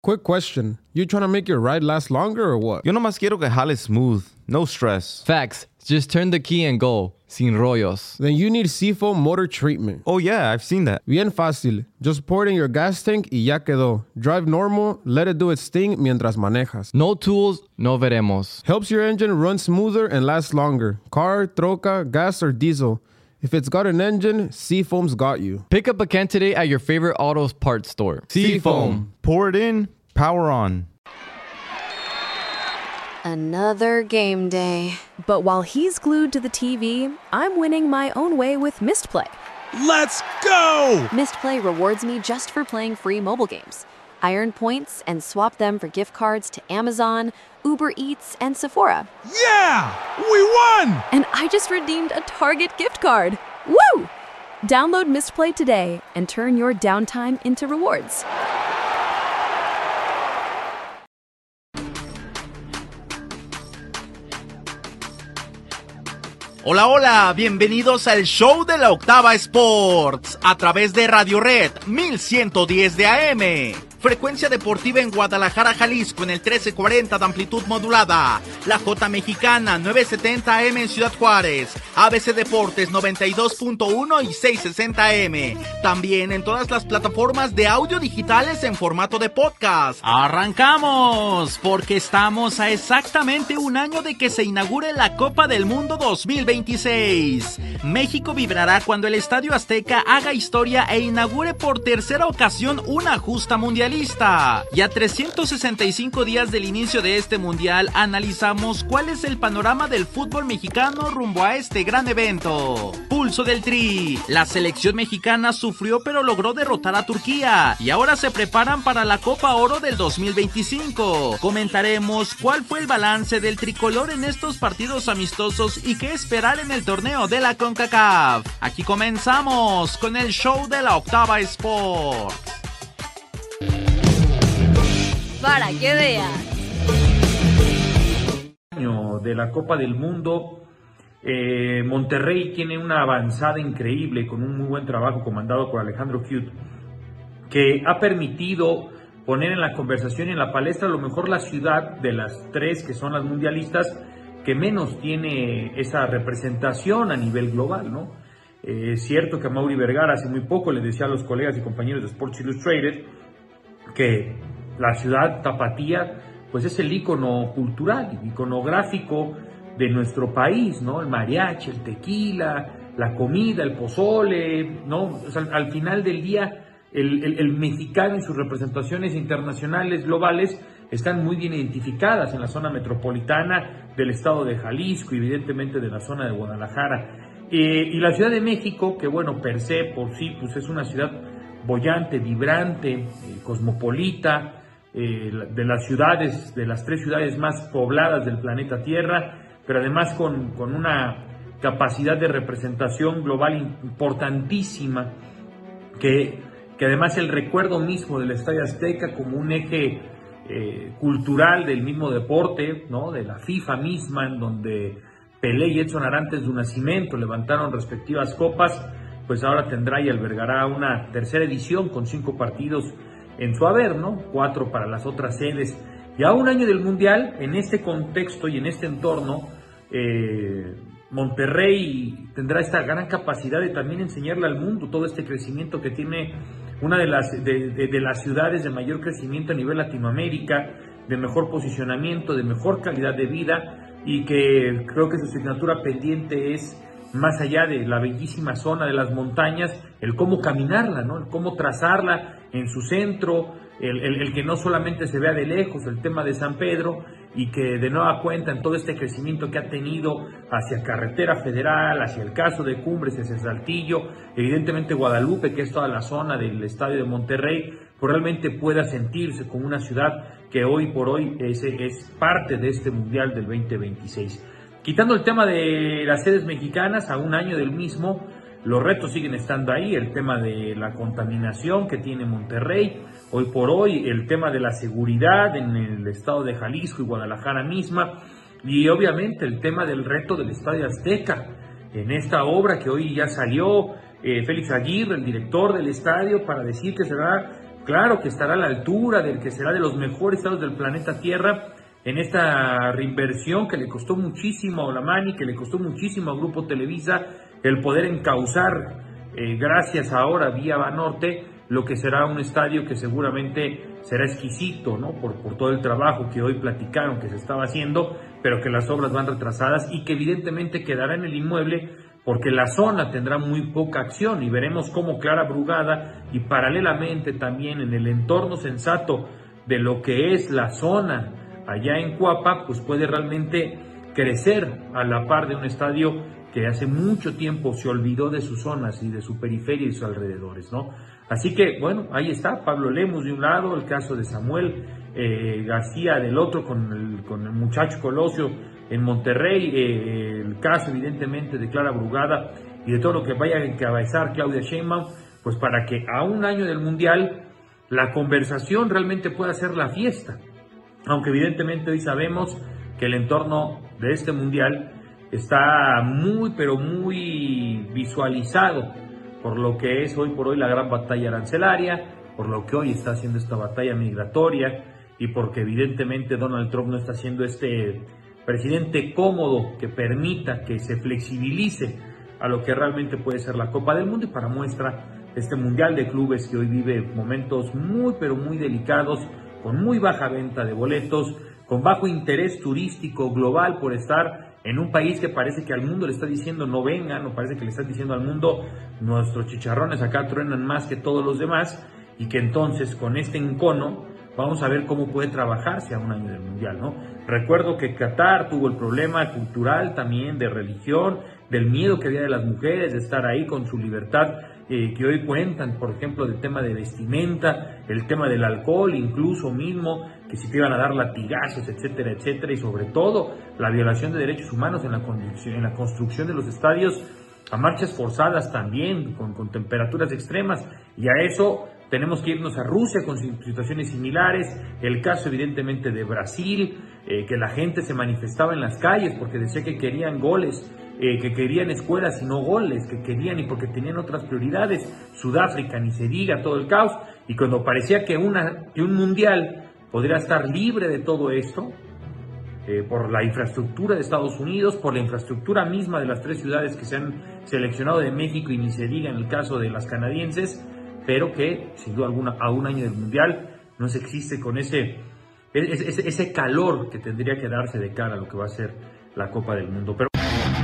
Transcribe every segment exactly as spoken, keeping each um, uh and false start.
Quick question. You trying to make your ride last longer or what? Yo nomás quiero que jale smooth. No stress. Facts. Just turn the key and go. Sin rollos. Then you need Seafoam Motor Treatment. Oh yeah, I've seen that. Bien fácil. Just pour it in your gas tank y ya quedó. Drive normal, let it do its thing mientras manejas. No tools, no veremos. Helps your engine run smoother and last longer. Car, troca, gas, or diesel. If it's got an engine, Seafoam's got you. Pick up a can today at your favorite autos parts store. Seafoam. Pour it in, power on. Another game day. But while he's glued to the T V, I'm winning my own way with Mistplay. Let's go! Mistplay rewards me just for playing free mobile games. I earn points and swap them for gift cards to Amazon, Uber Eats, and Sephora. Yeah! We won! And I just redeemed a Target gift card. Woo! Download Mistplay today and turn your downtime into rewards. Hola, hola, bienvenidos al show de la Octava Sports a través de Radio Red mil ciento diez de A M. Frecuencia deportiva en Guadalajara, Jalisco en el trece cuarenta de amplitud modulada. La J Mexicana nueve setenta A M en Ciudad Juárez. A B C Deportes noventa y dos punto uno y seiscientos sesenta A M. También en todas las plataformas de audio digitales en formato de podcast. ¡Arrancamos! Porque estamos a exactamente un año de que se inaugure la Copa del Mundo dos mil veintiséis. México vibrará cuando el Estadio Azteca haga historia e inaugure por tercera ocasión una justa mundialista. Y a trescientos sesenta y cinco días del inicio de este mundial, analizamos cuál es el panorama del fútbol mexicano rumbo a este gran evento. Pulso del Tri. La selección mexicana sufrió pero logró derrotar a Turquía y ahora se preparan para la Copa Oro del dos mil veinticinco. Comentaremos cuál fue el balance del tricolor en estos partidos amistosos y qué esperar en el torneo de la CONCACAF. Aquí comenzamos con el show de la Octava Sports. Para que veas. De la Copa del Mundo, eh, Monterrey tiene una avanzada increíble con un muy buen trabajo comandado por Alejandro Kiut, que ha permitido poner en la conversación y en la palestra a lo mejor la ciudad de las tres que son las mundialistas que menos tiene esa representación a nivel global, ¿no? Eh, es cierto que a Mauri Vergara hace muy poco le decía a los colegas y compañeros de Sports Illustrated que la ciudad tapatía pues es el ícono cultural, iconográfico de nuestro país, ¿no? El mariachi, el tequila, la comida, el pozole, ¿no? O sea, al final del día el, el, el mexicano y sus representaciones internacionales globales están muy bien identificadas en la zona metropolitana del estado de Jalisco y evidentemente de la zona de Guadalajara. Eh, y la Ciudad de México, que bueno, per se, por sí, pues es una ciudad bollante, vibrante, eh, cosmopolita, eh, de las ciudades, de las tres ciudades más pobladas del planeta Tierra, pero además con, con una capacidad de representación global importantísima, que, que además el recuerdo mismo del Estadio Azteca como un eje eh, cultural del mismo deporte, ¿no? De la FIFA misma, en donde Pelé y Edson Arantes de Nacimiento levantaron respectivas copas, pues ahora tendrá y albergará una tercera edición con cinco partidos en su haber, ¿no? Cuatro para las otras sedes. Y a un año del Mundial, en este contexto y en este entorno, eh, Monterrey tendrá esta gran capacidad de también enseñarle al mundo todo este crecimiento que tiene una de las, de, de, de las ciudades de mayor crecimiento a nivel Latinoamérica, de mejor posicionamiento, de mejor calidad de vida, y que creo que su asignatura pendiente es, más allá de la bellísima zona de las montañas, el cómo caminarla, ¿no? El cómo trazarla en su centro, el, el, el que no solamente se vea de lejos, el tema de San Pedro, y que de nueva cuenta en todo este crecimiento que ha tenido hacia Carretera Federal, hacia el caso de Cumbres, hacia Saltillo, evidentemente Guadalupe, que es toda la zona del estadio de Monterrey, pues realmente pueda sentirse como una ciudad que hoy por hoy es, es parte de este Mundial del veinte veintiséis. Quitando el tema de las sedes mexicanas, a un año del mismo, los retos siguen estando ahí, el tema de la contaminación que tiene Monterrey, hoy por hoy, el tema de la seguridad en el estado de Jalisco y Guadalajara misma, y obviamente el tema del reto del Estadio Azteca. En esta obra que hoy ya salió eh, Félix Aguirre, el director del estadio, para decir que será claro que estará a la altura del que será de los mejores estadios del planeta Tierra en esta reinversión que le costó muchísimo a Olamani, que le costó muchísimo a Grupo Televisa el poder encauzar, eh, gracias ahora vía Banorte, lo que será un estadio que seguramente será exquisito, ¿no? Por, por todo el trabajo que hoy platicaron que se estaba haciendo, pero que las obras van retrasadas y que evidentemente quedará en el inmueble porque la zona tendrá muy poca acción y veremos cómo Clara Brugada y paralelamente también en el entorno sensato de lo que es la zona allá en Cuapa, pues puede realmente crecer a la par de un estadio que hace mucho tiempo se olvidó de sus zonas y de su periferia y sus alrededores, ¿no? Así que, bueno, ahí está, Pablo Lemus de un lado, el caso de Samuel eh, García del otro, con el, con el muchacho Colosio en Monterrey, eh, el caso evidentemente de Clara Brugada y de todo lo que vaya a encabezar Claudia Sheinbaum, pues para que a un año del Mundial la conversación realmente pueda ser la fiesta, aunque evidentemente hoy sabemos que el entorno de este Mundial está muy, pero muy visualizado por lo que es hoy por hoy la gran batalla arancelaria, por lo que hoy está haciendo esta batalla migratoria y porque evidentemente Donald Trump no está haciendo este presidente cómodo que permita que se flexibilice a lo que realmente puede ser la Copa del Mundo y para muestra este Mundial de Clubes que hoy vive momentos muy, pero muy delicados, con muy baja venta de boletos, con bajo interés turístico global por estar en un país que parece que al mundo le está diciendo no vengan, o parece que le están diciendo al mundo nuestros chicharrones acá truenan más que todos los demás, y que entonces con este encono vamos a ver cómo puede trabajarse a un año del Mundial, ¿no? Recuerdo que Qatar tuvo el problema cultural también, de religión, del miedo que había de las mujeres, de estar ahí con su libertad, eh, que hoy cuentan, por ejemplo, del tema de vestimenta, el tema del alcohol, incluso mismo, que si te iban a dar latigazos, etcétera, etcétera, y sobre todo la violación de derechos humanos en la construcción, en la construcción de los estadios, a marchas forzadas también, con, con temperaturas extremas, y a eso tenemos que irnos a Rusia con situaciones similares, el caso evidentemente de Brasil, eh, que la gente se manifestaba en las calles porque decía que querían goles, eh, que querían escuelas y no goles, que querían y porque tenían otras prioridades, Sudáfrica ni se diga, todo el caos, y cuando parecía que, una, que un mundial podría estar libre de todo esto, eh, por la infraestructura de Estados Unidos, por la infraestructura misma de las tres ciudades que se han seleccionado de México y ni se diga en el caso de las canadienses, pero que sin duda alguna a un año del Mundial no se existe con ese, ese, ese calor que tendría que darse de cara a lo que va a ser la Copa del Mundo. Pero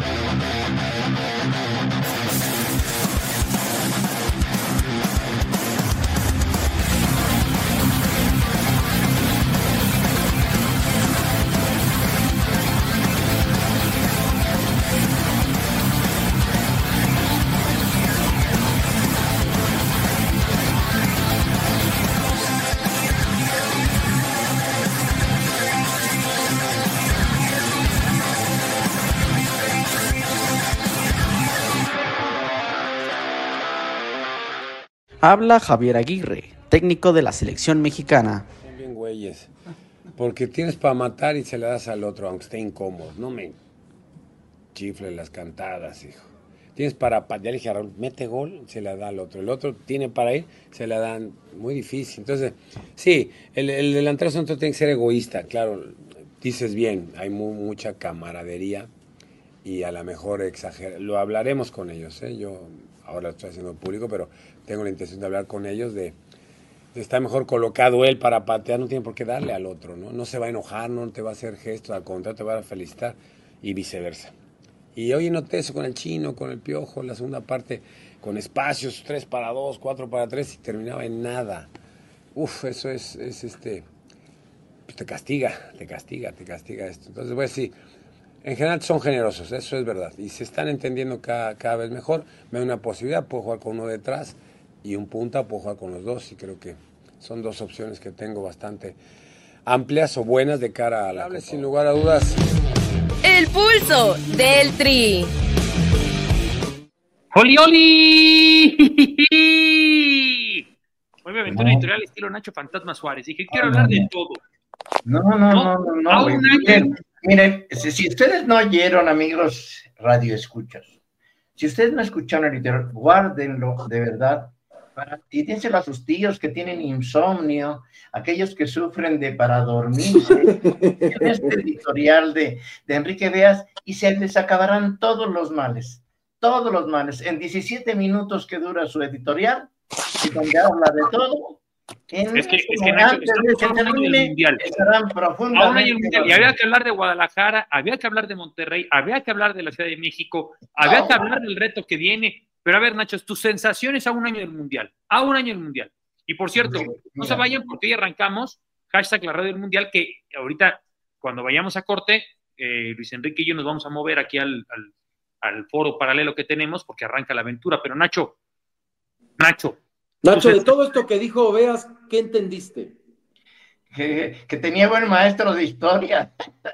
Habla Javier Aguirre, técnico de la selección mexicana. Son bien güeyes, porque tienes para matar y se le das al otro, aunque esté incómodo. No me chifle las cantadas, hijo. Tienes para, ya le dije a Raúl, mete gol, se la da al otro. El otro tiene para ir, se la dan. Muy difícil. Entonces, sí, el, el delantero centro tiene que ser egoísta, claro. Dices bien, hay muy, mucha camaradería y a lo mejor exagera. Lo hablaremos con ellos, ¿eh? Yo ahora lo estoy haciendo público, pero tengo la intención de hablar con ellos de, de estar mejor colocado él para patear, no tiene por qué darle al otro, ¿no? No se va a enojar, no te va a hacer gestos, al contrario, te va a felicitar y viceversa. Y hoy noté eso con el Chino, con el Piojo, la segunda parte, con espacios, tres para dos, cuatro para tres, y terminaba en nada. Uf, eso es, es este, pues te castiga, te castiga, te castiga esto. Entonces, pues sí, en general son generosos, eso es verdad, y se están entendiendo cada, cada vez mejor. Me da una posibilidad, puedo jugar con uno detrás y un punta, puedo jugar con los dos, y creo que son dos opciones que tengo bastante amplias o buenas de cara a la Copa. Sin lugar a dudas. El pulso del Tri. ¡Oli, oli! Hoy me aventó una editorial estilo Nacho Fantasma Suárez. Dije, quiero hablar de todo. No, no, no, no, no. no güey. Miren, miren, si, si ustedes no oyeron, amigos radio escuchas, si ustedes no escucharon el editorial, guárdenlo, de verdad. Para, y díselo a sus tíos que tienen insomnio, aquellos que sufren de para dormirse, en este editorial de, de Enrique Veas, y se les acabarán todos los males, todos los males. En diecisiete minutos que dura su editorial, y donde habla de todo, en Es que, este es que Nacho, antes de estamos que a un año del termine, Mundial. estarán A un año profundamente del Mundial. Y había que hablar de Guadalajara, había que hablar de Monterrey, había que hablar de la Ciudad de México, había que hablar del reto que viene. Pero a ver, Nacho, tus sensaciones a un año del Mundial, a un año del Mundial. Y por cierto, no se vayan porque hoy arrancamos, hashtag la radio del Mundial, que ahorita, cuando vayamos a corte, eh, Luis Enrique y yo nos vamos a mover aquí al, al, al foro paralelo que tenemos porque arranca la aventura. Pero Nacho, Nacho. Nacho, de todo esto que dijo Veas, ¿qué entendiste? Que, que tenía buen maestro de historia.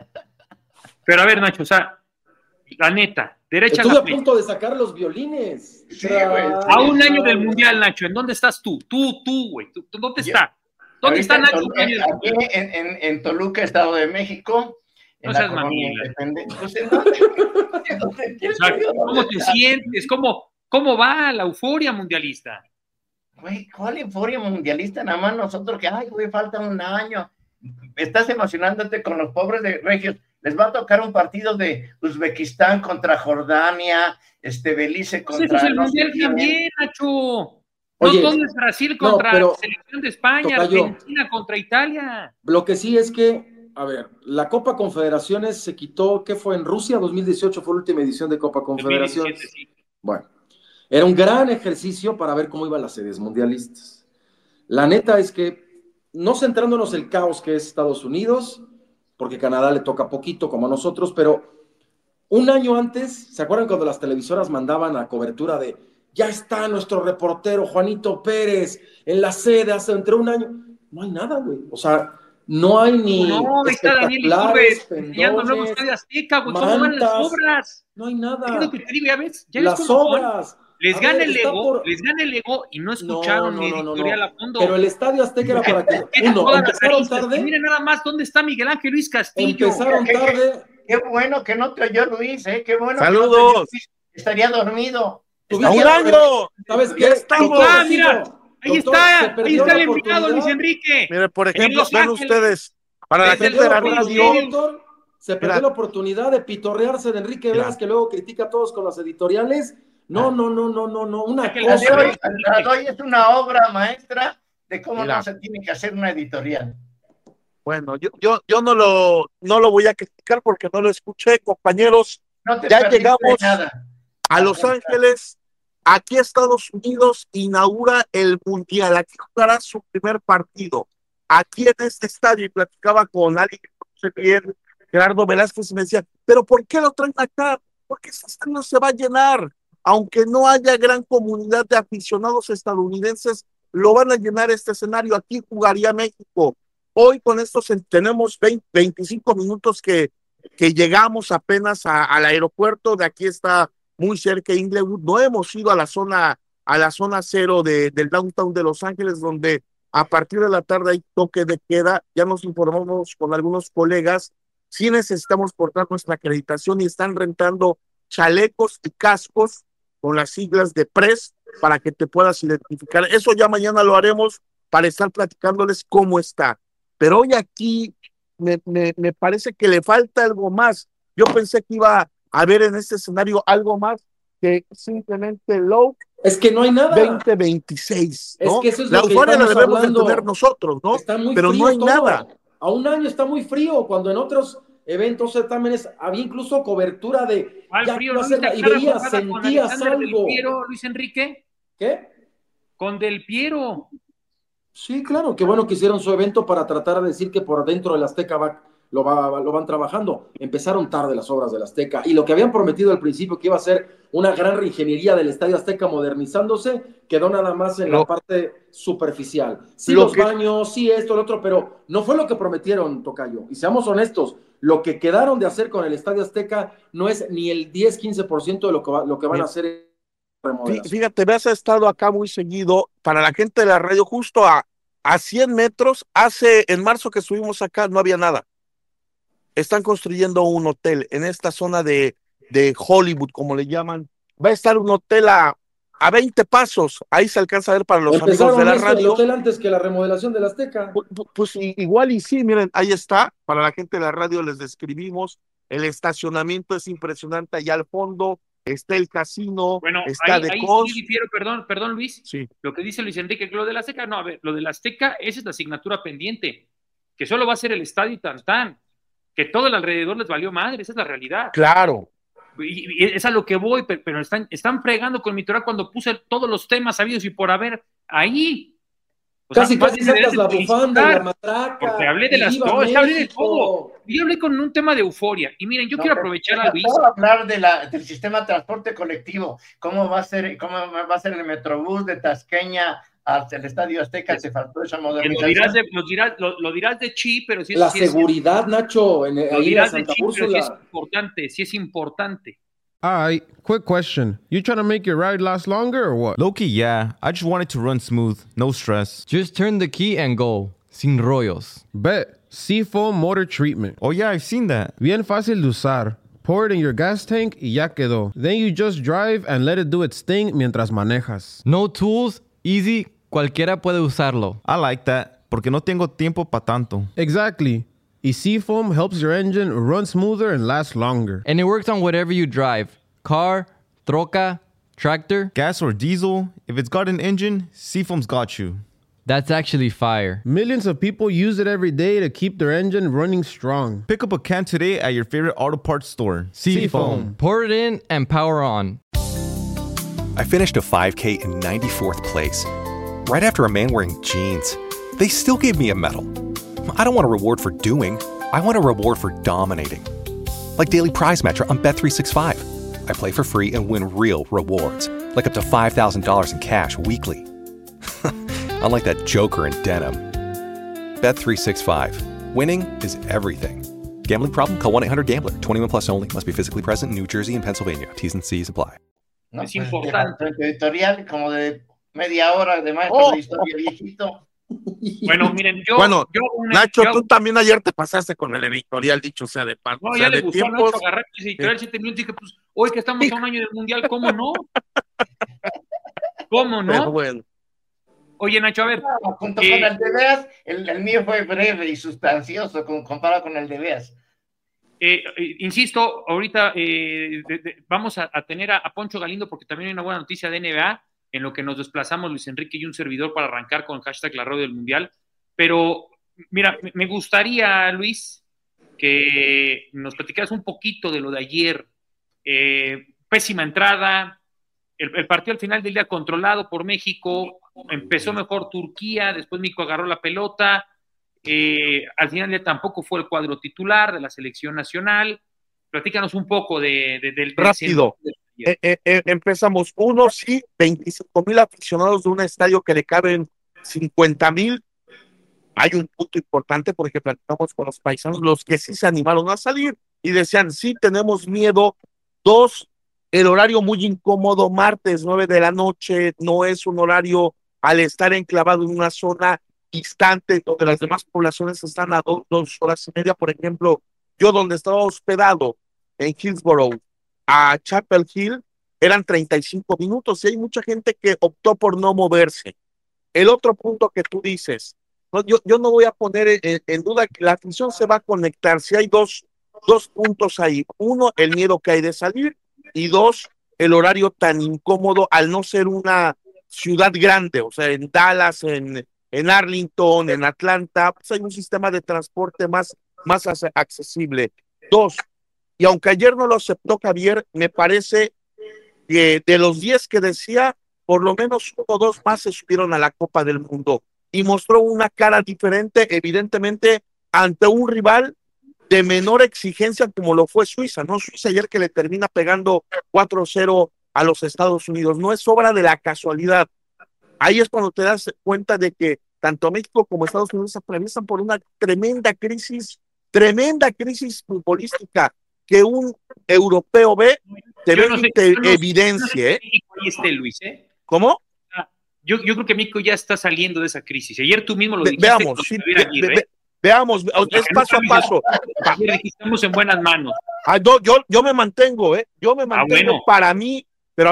Pero a ver, Nacho, o sea, la neta, derecha Estuve a a la punto de sacar los violines. Sí, güey. A un año del Mundial, Nacho, ¿en dónde estás tú? Tú, tú, güey. ¿Tú, tú, ¿Dónde está? ¿Dónde Ahorita está Nacho? En, Tol- en, aquí en, en, en Toluca, Estado de México. En No la seas colonia mamila. Independencia. Pues, ¿en dónde? ¿En dónde quieres O sea, que diga ¿cómo dónde te está? sientes? ¿Cómo, ¿Cómo va la euforia mundialista? Güey, ¿cuál euforia mundialista? Nada más nosotros que, ay, güey, falta un año. Estás emocionándote con los pobres de Regios. Les va a tocar un partido de Uzbekistán contra Jordania, este Belice Pues contra... eso es el no sé Mundial quién. también, Nacho. No Oye, todo es Brasil no, contra pero- la selección de España, Tocayo. Argentina contra Italia. Lo que sí es que, a ver, la Copa Confederaciones se quitó, ¿qué fue? En Rusia, dos mil dieciocho fue la última edición de Copa Confederaciones. dos mil diecisiete, sí. Bueno, era un gran ejercicio para ver cómo iban las series mundialistas. La neta es que, no centrándonos en el caos que es Estados Unidos, porque Canadá le toca poquito como a nosotros, pero un año antes, ¿se acuerdan cuando las televisoras mandaban a cobertura de ya está nuestro reportero Juanito Pérez en la sede hace entre un año? No hay nada, güey. O sea, no hay ni No, ahí está Daniel espectaculares, Iturbe enseñando el nuevo pendones, Estadio Azteca, güey. ¿Cómo van las mantas. obras? No hay Es nada. lo que te digo, ya ves, ya ves Las cómo son. obras. Les A gana ver, el está ego, por- les gana el ego y no escucharon No, mi no, no, no, editorial no. a fondo. Pero el Estadio Azteca era para que, Tienen uno, todas las empezaron aristas. Y tarde, miren nada más dónde está Miguel Ángel Luis Castillo. empezaron Qué- qué- tarde, Qué bueno que no te oyó Luis, ¿eh? Qué bueno. ¡Saludos! Que no te oyó Luis. Estaría dormido. ¡A un Estaría- año! ¿sabes qué? Ya estamos. Doctor, Ah, mira, sigo. Ahí Doctor, está, se ahí perdió está la el invitado Luis oportunidad. Enrique. Mire, por En ejemplo, Los ven Ángeles. ustedes, para la Desde gente de la luego, radio, Doctor, se perdió Mira. la oportunidad de pitorrearse de Enrique Mira. Veas, que luego critica a todos con las editoriales. No, no, no, no, no, no. Una que La de cosa. hoy, la de hoy es una obra maestra de cómo Mira. no se tiene que hacer una editorial. bueno, yo, yo, yo no lo, no lo voy a criticar porque no lo escuché, compañeros. No te Ya perdiste llegamos nada. a Los Ángeles. Aquí Estados Unidos inaugura el Mundial. Aquí jugará su primer partido. Aquí en este estadio, y platicaba con alguien que conoce bien, Gerardo Velázquez, y me decía, ¿pero por qué lo traen acá? Porque este estadio se va a llenar. Aunque no haya gran comunidad de aficionados estadounidenses, lo van a llenar este escenario. Aquí jugaría México. Hoy con estos en- tenemos veinte, veinticinco minutos que, que llegamos apenas a- al aeropuerto. De aquí está muy cerca Inglewood. No hemos ido a la zona, a la zona cero de, del downtown de Los Ángeles, donde a partir de la tarde hay toque de queda. Ya nos informamos con algunos colegas. Sí necesitamos portar nuestra acreditación y están rentando chalecos y cascos con las siglas de P R E S para que te puedas identificar. Eso ya mañana lo haremos para estar platicándoles cómo está. Pero hoy aquí me, me, me parece que le falta algo más. Yo pensé que iba a haber en este escenario algo más que simplemente low Es que no hay nada. veinte veintiséis, ¿no? Es que eso es la lo que euforia la estamos debemos hablando. de tener nosotros, ¿no? Está muy Pero frío no hay todo. nada. A un año está muy frío, cuando en otros eventos, certámenes, había incluso cobertura de ¿Cuál ya frío? va a ¿No ser viste la- y a cara veías, jugada con sentías Alexander Del algo. Piero, Luis Enrique? ¿Qué? Con Del Piero. Sí, claro, qué bueno que hicieron su evento para tratar de decir que por dentro del Azteca va, lo, va, lo van trabajando. Empezaron tarde las obras del Azteca y lo que habían prometido al principio que iba a ser una gran reingeniería del Estadio Azteca modernizándose, quedó nada más en Lo- la parte superficial. Sí, Lo los que- baños, sí esto, lo otro, pero no fue lo que prometieron, Tocayo. Y seamos honestos, lo que quedaron de hacer con el Estadio Azteca no es ni el diez, quince por ciento de lo que, va- lo que van a hacer en Fí- remodelación. Fíjate, Veas ha estado acá muy seguido. Para la gente de la radio, justo a, a cien metros, hace en marzo que estuvimos acá, no había nada. Están construyendo un hotel en esta zona de, de Hollywood, como le llaman. Va a estar un hotel a a veinte pasos, ahí se alcanza a ver para los Empezaron amigos de la esto del radio. hotel antes que la remodelación del Azteca. Pues, pues igual y sí, miren, ahí está, para la gente de la radio les describimos, el estacionamiento es impresionante, allá al fondo está el casino, Bueno, está ahí, de ahí cos. sí difiero, perdón, perdón Luis, sí. Lo que dice Luis Enrique, que lo del Azteca, no, a ver, lo del Azteca, esa es la asignatura pendiente, que solo va a ser el estadio y tan tan, que todo el alrededor les valió madre, esa es la realidad. Claro. Y, y es a lo que voy, pero, pero están, están fregando con mi Torah cuando puse todos los temas sabidos y por haber ahí. O Casi, sea, casi sacas la bufanda y la matraca. Porque hablé de las dos, hablé de todo. Yo hablé con un tema de euforia. Y miren, yo No, quiero pero aprovechar te a Luis. faltó hablar de la, del sistema de transporte colectivo. ¿Cómo va a ser, cómo va a ser el Metrobús de Tasqueña hasta el Estadio Azteca? Te faltó esa Lo modernización. dirás de, lo dirás, lo, lo dirás de chi, pero sí es... La sí es- seguridad, Nacho, en, lo ahí en la dirás de Santa chi, pero sí es Úrsula. importante, sí es importante. All right, quick question. You trying to make your ride last longer or what? Low-key, yeah. I just want it to run smooth. No stress. Just turn the key and go. Sin rollos. Bet. Seafoam motor treatment. Oh, yeah, I've seen that. Bien fácil de usar. Pour it in your gas tank y ya quedó. Then you just drive and let it do its thing mientras manejas. No tools, easy, cualquiera puede usarlo. I like that. Porque no tengo tiempo pa' tanto. Exactly. Y Seafoam helps your engine run smoother and last longer. And it works on whatever you drive. Car, troca, tractor. Gas or diesel, if it's got an engine, Seafoam's got you. That's actually fire. Millions of people use it every day to keep their engine running strong. Pick up a can today at your favorite auto parts store. Seafoam. Pour it in and power on. I finished a five K in ninety-fourth place, right after a man wearing jeans. They still gave me a medal. I don't want a reward for doing. I want a reward for dominating. Like Daily Prize Matcher on Bet three sixty-five. I play for free and win real rewards, like up to five thousand dollars in cash weekly. Unlike that joker in denim. Bet three sixty-five. Winning is everything. Gambling problem? Call one eight hundred gambler. twenty-one plus only. Must be physically present in New Jersey and Pennsylvania. T's and C's apply. No, Es pues, importante. de- editorial como de media hora de maestro Oh. de historia viejito. Bueno, miren, yo... Bueno, yo una- Nacho, yo- tú también ayer te pasaste con el editorial, dicho sea de paso. No, o ya sea, le de gustó a tiempos. Nacho agarrar ese editorial siete minutos y dije, pues, hoy que estamos a un año del Mundial, ¿cómo no? ¿Cómo Pero no? bueno. Oye, Nacho, a ver. No, junto eh, con el de Beas, el, el mío fue breve y sustancioso con- comparado con el de Beas. eh, eh, insisto, ahorita eh, de- de- vamos a, a tener a, a Poncho Galindo porque también hay una buena noticia de N B A en lo que nos desplazamos Luis Enrique y un servidor para arrancar con el hashtag La Radio del Mundial. Pero, mira, me- me gustaría, Luis, que nos platicaras un poquito de lo de ayer. Eh, pésima entrada, el, el partido al final del día controlado por México, empezó mejor Turquía, después México agarró la pelota, eh, al final del día tampoco fue el cuadro titular de la selección nacional. Platícanos un poco de, de- del... del Rápido. del- Eh, eh, eh, empezamos. Uno, sí, veinticinco mil aficionados de un estadio que le caben cincuenta mil. Hay un punto importante porque platicamos con los paisanos, los que sí se animaron a salir y decían, sí, tenemos miedo. Dos, el horario muy incómodo, martes, nueve de la noche, no es un horario al estar enclavado en una zona distante donde las demás poblaciones están a do- dos horas y media. Por ejemplo, yo donde estaba hospedado en Hillsborough a Chapel Hill eran treinta y cinco minutos y hay mucha gente que optó por no moverse. El otro punto que tú dices, no, yo, yo no voy a poner en, en duda que la afición se va a conectar. Si hay dos, dos puntos ahí. Uno, el miedo que hay de salir y dos, el horario tan incómodo al no ser una ciudad grande, o sea, en Dallas, en, en Arlington, en Atlanta, pues hay un sistema de transporte más, más ac- accesible. Dos, y aunque ayer no lo aceptó Javier, me parece que de los diez que decía, por lo menos uno o dos más se subieron a la Copa del Mundo y mostró una cara diferente, evidentemente, ante un rival de menor exigencia como lo fue Suiza, ¿no? Suiza ayer que le termina pegando cuatro cero a los Estados Unidos, no es obra de la casualidad. Ahí es cuando te das cuenta de que tanto México como Estados Unidos atraviesan por una tremenda crisis, tremenda crisis futbolística que un europeo ve, te ve Yo no sé- y te yo no sé- evidencia, ¿eh? yo no sé si México ahí esté, Luis, ¿eh? ¿Cómo? Yo, yo creo que México ya está saliendo de esa crisis. Ayer tú mismo lo Ve- dijiste. veamos, cuando sí, Javier ve- Aguirre, ve- ve- veamos, O sea, es que no paso a cambies- paso. Ayer dijiste, estamos en buenas manos. Ah, no, yo, yo me mantengo, ¿eh? Yo me mantengo bueno. para mí, pero a ver,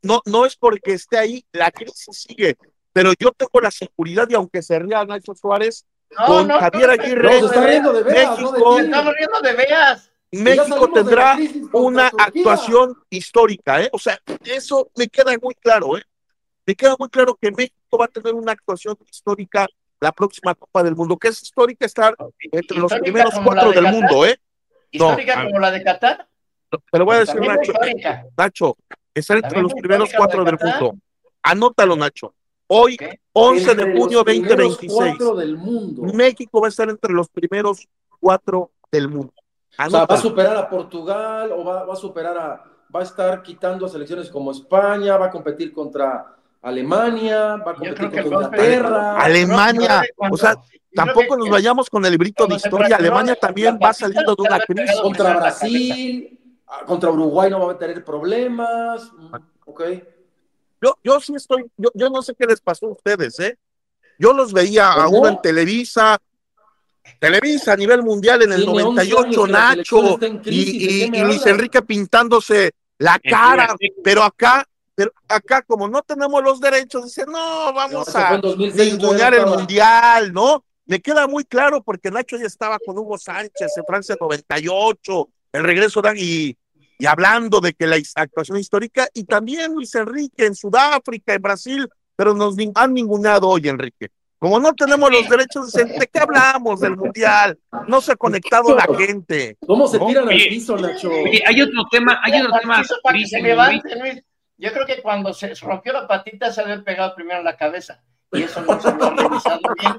no, no es porque esté ahí, la crisis sigue, pero yo tengo la seguridad, y aunque se ría Nacho Suárez, No, con no, Javier no, Aguirre, no, se está riendo de veras, México, no de ti. Estamos riendo de veras. México tendrá una actuación histórica, ¿eh? O sea, eso me queda muy claro, ¿eh? Me queda muy claro que México va a tener una actuación histórica la próxima Copa del Mundo, que es histórica estar entre los primeros cuatro del mundo, ¿eh? ¿Histórica como la de Qatar? Te lo voy a decir, También Nacho. histórica. Nacho, estar entre También los muy primeros histórica cuatro la del de Qatar. mundo. Anótalo, Nacho. Hoy, once de Entre junio los veinte primeros veintiséis, cuatro del mundo. México va a estar entre los primeros cuatro del mundo. O sea, ¿va a Anótalo. superar a Portugal o va, va a superar a... va a estar quitando a selecciones como España, va a competir contra Alemania, va a competir contra Inglaterra? Alemania, o sea, tampoco nos vayamos con el librito de historia. Alemania también va saliendo de una crisis. Contra Brasil, contra Uruguay no va a tener problemas. Ok. Yo, yo sí estoy, yo, yo no sé qué les pasó a ustedes, ¿eh? Yo los veía a ¿Cómo? uno en Televisa, Televisa a nivel mundial en el Tiene noventa y once años ocho, que la selección Nacho, está en crisis, y, ¿de qué y, me y Luis hablas? Enrique pintándose la cara, pero acá, pero acá como no tenemos los derechos, dicen, no, No, vamos eso fue a en dos mil seis, ningunear todavía el no estaba. mundial, ¿no? Me queda muy claro porque Nacho ya estaba con Hugo Sánchez en Francia noventa y ocho, el regreso de, y, y hablando de que la actuación histórica, y también Luis Enrique en Sudáfrica, en Brasil, pero nos nin- han ninguneado hoy, Enrique. Como no tenemos los derechos, dicen, ¿de qué hablamos del mundial? No se ha conectado la gente. ¿Cómo se ¿no? tiran al Oye, piso, Nacho? Oye, hay otro tema, hay otro tema. Eso para que se durísimo, levante, Luis. Yo creo que cuando se rompió la patita se había pegado primero en la cabeza. Y eso no se lo ha revisado bien.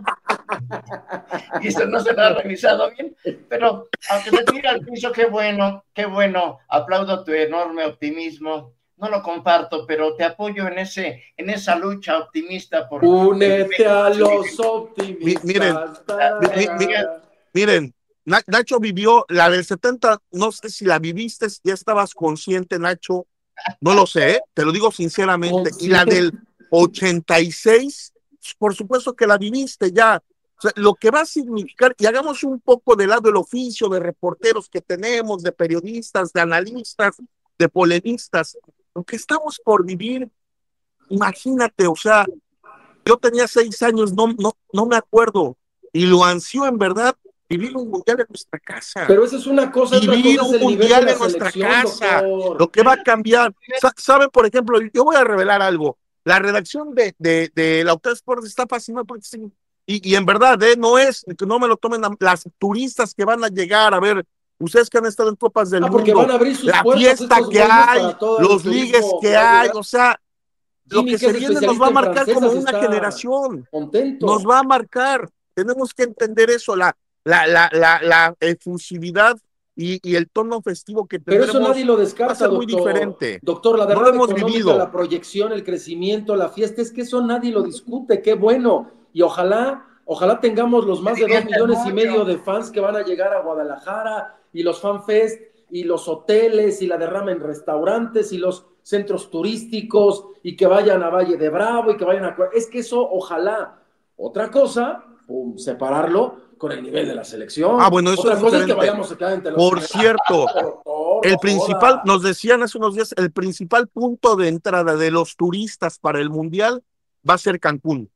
Y eso no se lo ha revisado bien. Pero aunque se tira al piso, qué bueno, qué bueno. Aplaudo tu enorme optimismo. No lo comparto, pero te apoyo en ese, en esa lucha optimista por. Únete a los optimistas. Mi- miren, mi- mi- mi- miren, Na- Nacho vivió la del setenta, no sé si la viviste, ya estabas consciente, Nacho, no lo sé, ¿eh? Te lo digo sinceramente, y la del ochenta y seis, por supuesto que la viviste ya. O sea, lo que va a significar, y hagamos un poco de lado el oficio de reporteros que tenemos, de periodistas, de analistas, de polemistas, lo que estamos por vivir, imagínate, o sea, yo tenía seis años, no, no, no me acuerdo, y lo ansío en verdad, vivir un mundial en nuestra casa. Pero eso es una cosa, otra Vivir cosa un es el nivel mundial de la en nuestra selección, casa, doctor. lo que va a cambiar. Sa- Saben, por ejemplo, yo voy a revelar algo. La redacción de, de, de la Octava Sports está fascinada porque sí, y, y en verdad, eh, no es, que no me lo tomen a- las turistas que van a llegar a ver, ustedes que han estado en Copas del Ah, porque Mundo, van a abrir sus la puertas fiesta estos que güeyes hay, para todo el los turismo ligues que que va a hay, llegar. o sea, lo Jimmy, que que se es viene nos especialista va a en marcar francesas, como una está generación. contento. Nos va a marcar. Tenemos que entender eso, la, la, la, la, la efusividad y, y el tono festivo que Pero tendremos eso nadie lo va a descarta, ser muy doctor. diferente. Doctor, la No lo derrama hemos económica, vivido. la proyección, el crecimiento, la fiesta, es que eso nadie lo discute, qué bueno. Y ojalá, ojalá tengamos los más de dos millones y medio de fans que van a llegar a Guadalajara, y los fanfest, y los hoteles, y la derrama en restaurantes, y los centros turísticos, y que vayan a Valle de Bravo, y que vayan a... Es que eso, ojalá. Otra cosa, pum, separarlo con el nivel de la selección. Ah, bueno, eso Otra es cosa es que diferente. vayamos a quedar entre los Por primeros. cierto, Doctor, el no principal, joda. nos decían hace unos días, el principal punto de entrada de los turistas para el Mundial va a ser Cancún.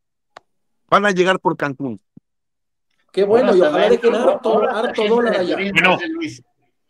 Van a llegar por Cancún. Qué bueno, y ojalá dejen Ahora harto, esta harto gente dólar de allá. turismo Bueno. es de Luis.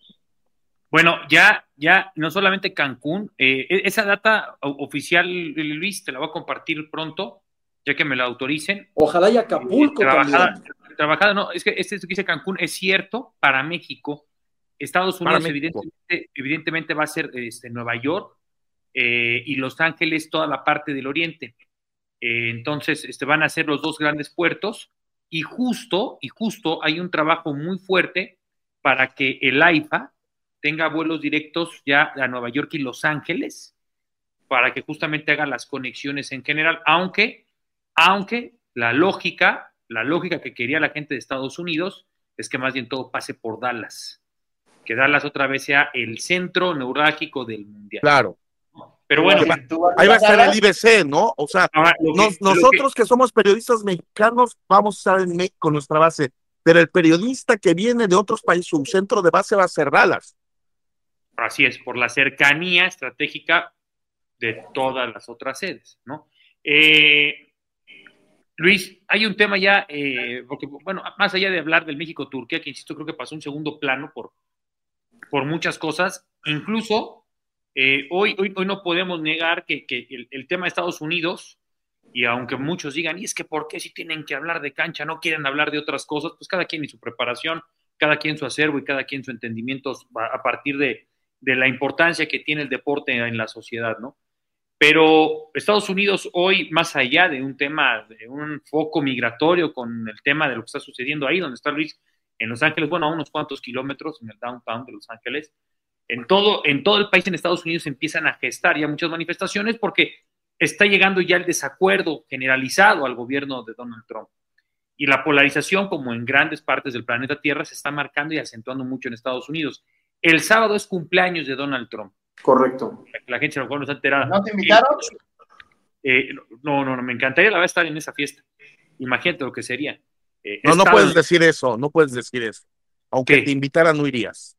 Bueno, ya, ya, no solamente Cancún, eh, e- esa data o- oficial, Luis, te la voy a compartir pronto, ya que me la autoricen. Ojalá y Acapulco Trabajada, también. trabajada, no, es que este que dice Cancún es cierto para México. Estados Para Unidos, México. evidentemente, evidentemente va a ser este, Nueva York eh, y Los Ángeles, toda la parte del oriente. Eh, entonces, este, van a ser los dos grandes puertos, y justo, y justo hay un trabajo muy fuerte para que el AIFA tenga vuelos directos ya a Nueva York y Los Ángeles, para que justamente haga las conexiones en general, aunque, aunque la lógica, la lógica que quería la gente de Estados Unidos es que más bien todo pase por Dallas, que Dallas otra vez sea el centro neurálgico del mundial. Claro. Pero bueno, Ahí va a estar el I B C, ¿no? O sea, ahora, lo que- nos- lo nosotros que... somos periodistas mexicanos vamos a estar en México con nuestra base, pero el periodista que viene de otros países, su centro de base va a ser Dallas. Así es, por la cercanía estratégica de todas las otras sedes, ¿no? Eh, Luis, hay un tema ya, eh, porque, bueno, más allá de hablar del México-Turquía, que insisto, creo que pasó un segundo plano por, por muchas cosas, incluso eh, hoy, hoy, hoy no podemos negar que, que el, el tema de Estados Unidos, y aunque muchos digan, y es que ¿por qué si tienen que hablar de cancha, no quieren hablar de otras cosas? Pues cada quien y su preparación, cada quien su acervo y cada quien su entendimiento a partir de, de la importancia que tiene el deporte en la sociedad, ¿no? Pero Estados Unidos hoy, más allá de un tema, de un foco migratorio con el tema de lo que está sucediendo ahí, donde está Luis, en Los Ángeles, bueno, a unos cuantos kilómetros en el downtown de Los Ángeles, en todo, en todo el país, en Estados Unidos, se empiezan a gestar ya muchas manifestaciones porque está llegando ya el desacuerdo generalizado al gobierno de Donald Trump. Y la polarización, como en grandes partes del planeta Tierra, se está marcando y acentuando mucho en Estados Unidos. El sábado es cumpleaños de Donald Trump. Correcto. La gente a lo mejor no está enterada. ¿No te invitaron? Eh, no, no, no, me encantaría la verdad estar en esa fiesta. Imagínate lo que sería. Eh, No, no estado... puedes decir eso, no puedes decir eso. Aunque ¿Qué? te invitaran, no irías.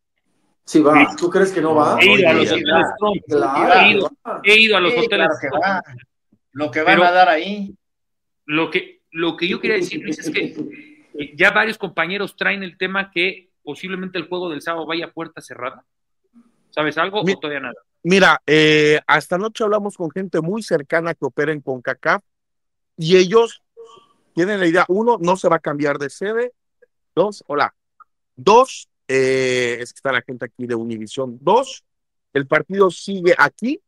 Sí va, ¿tú crees que no va? He ido a los hoteles Trump. Claro. He ido, he ido a los sí, hoteles claro que va. Lo que van Pero, a dar ahí. Lo que, lo que yo quería decir, Luis, es que ya varios compañeros traen el tema que posiblemente el juego del sábado vaya a puerta cerrada. ¿Sabes algo Mi, o todavía nada? Mira, eh, hasta anoche hablamos con gente muy cercana que opera en CONCACAF y ellos tienen la idea, uno, no se va a cambiar de sede, dos, hola, dos, eh, es que está la gente aquí de Univisión, dos, el partido sigue aquí,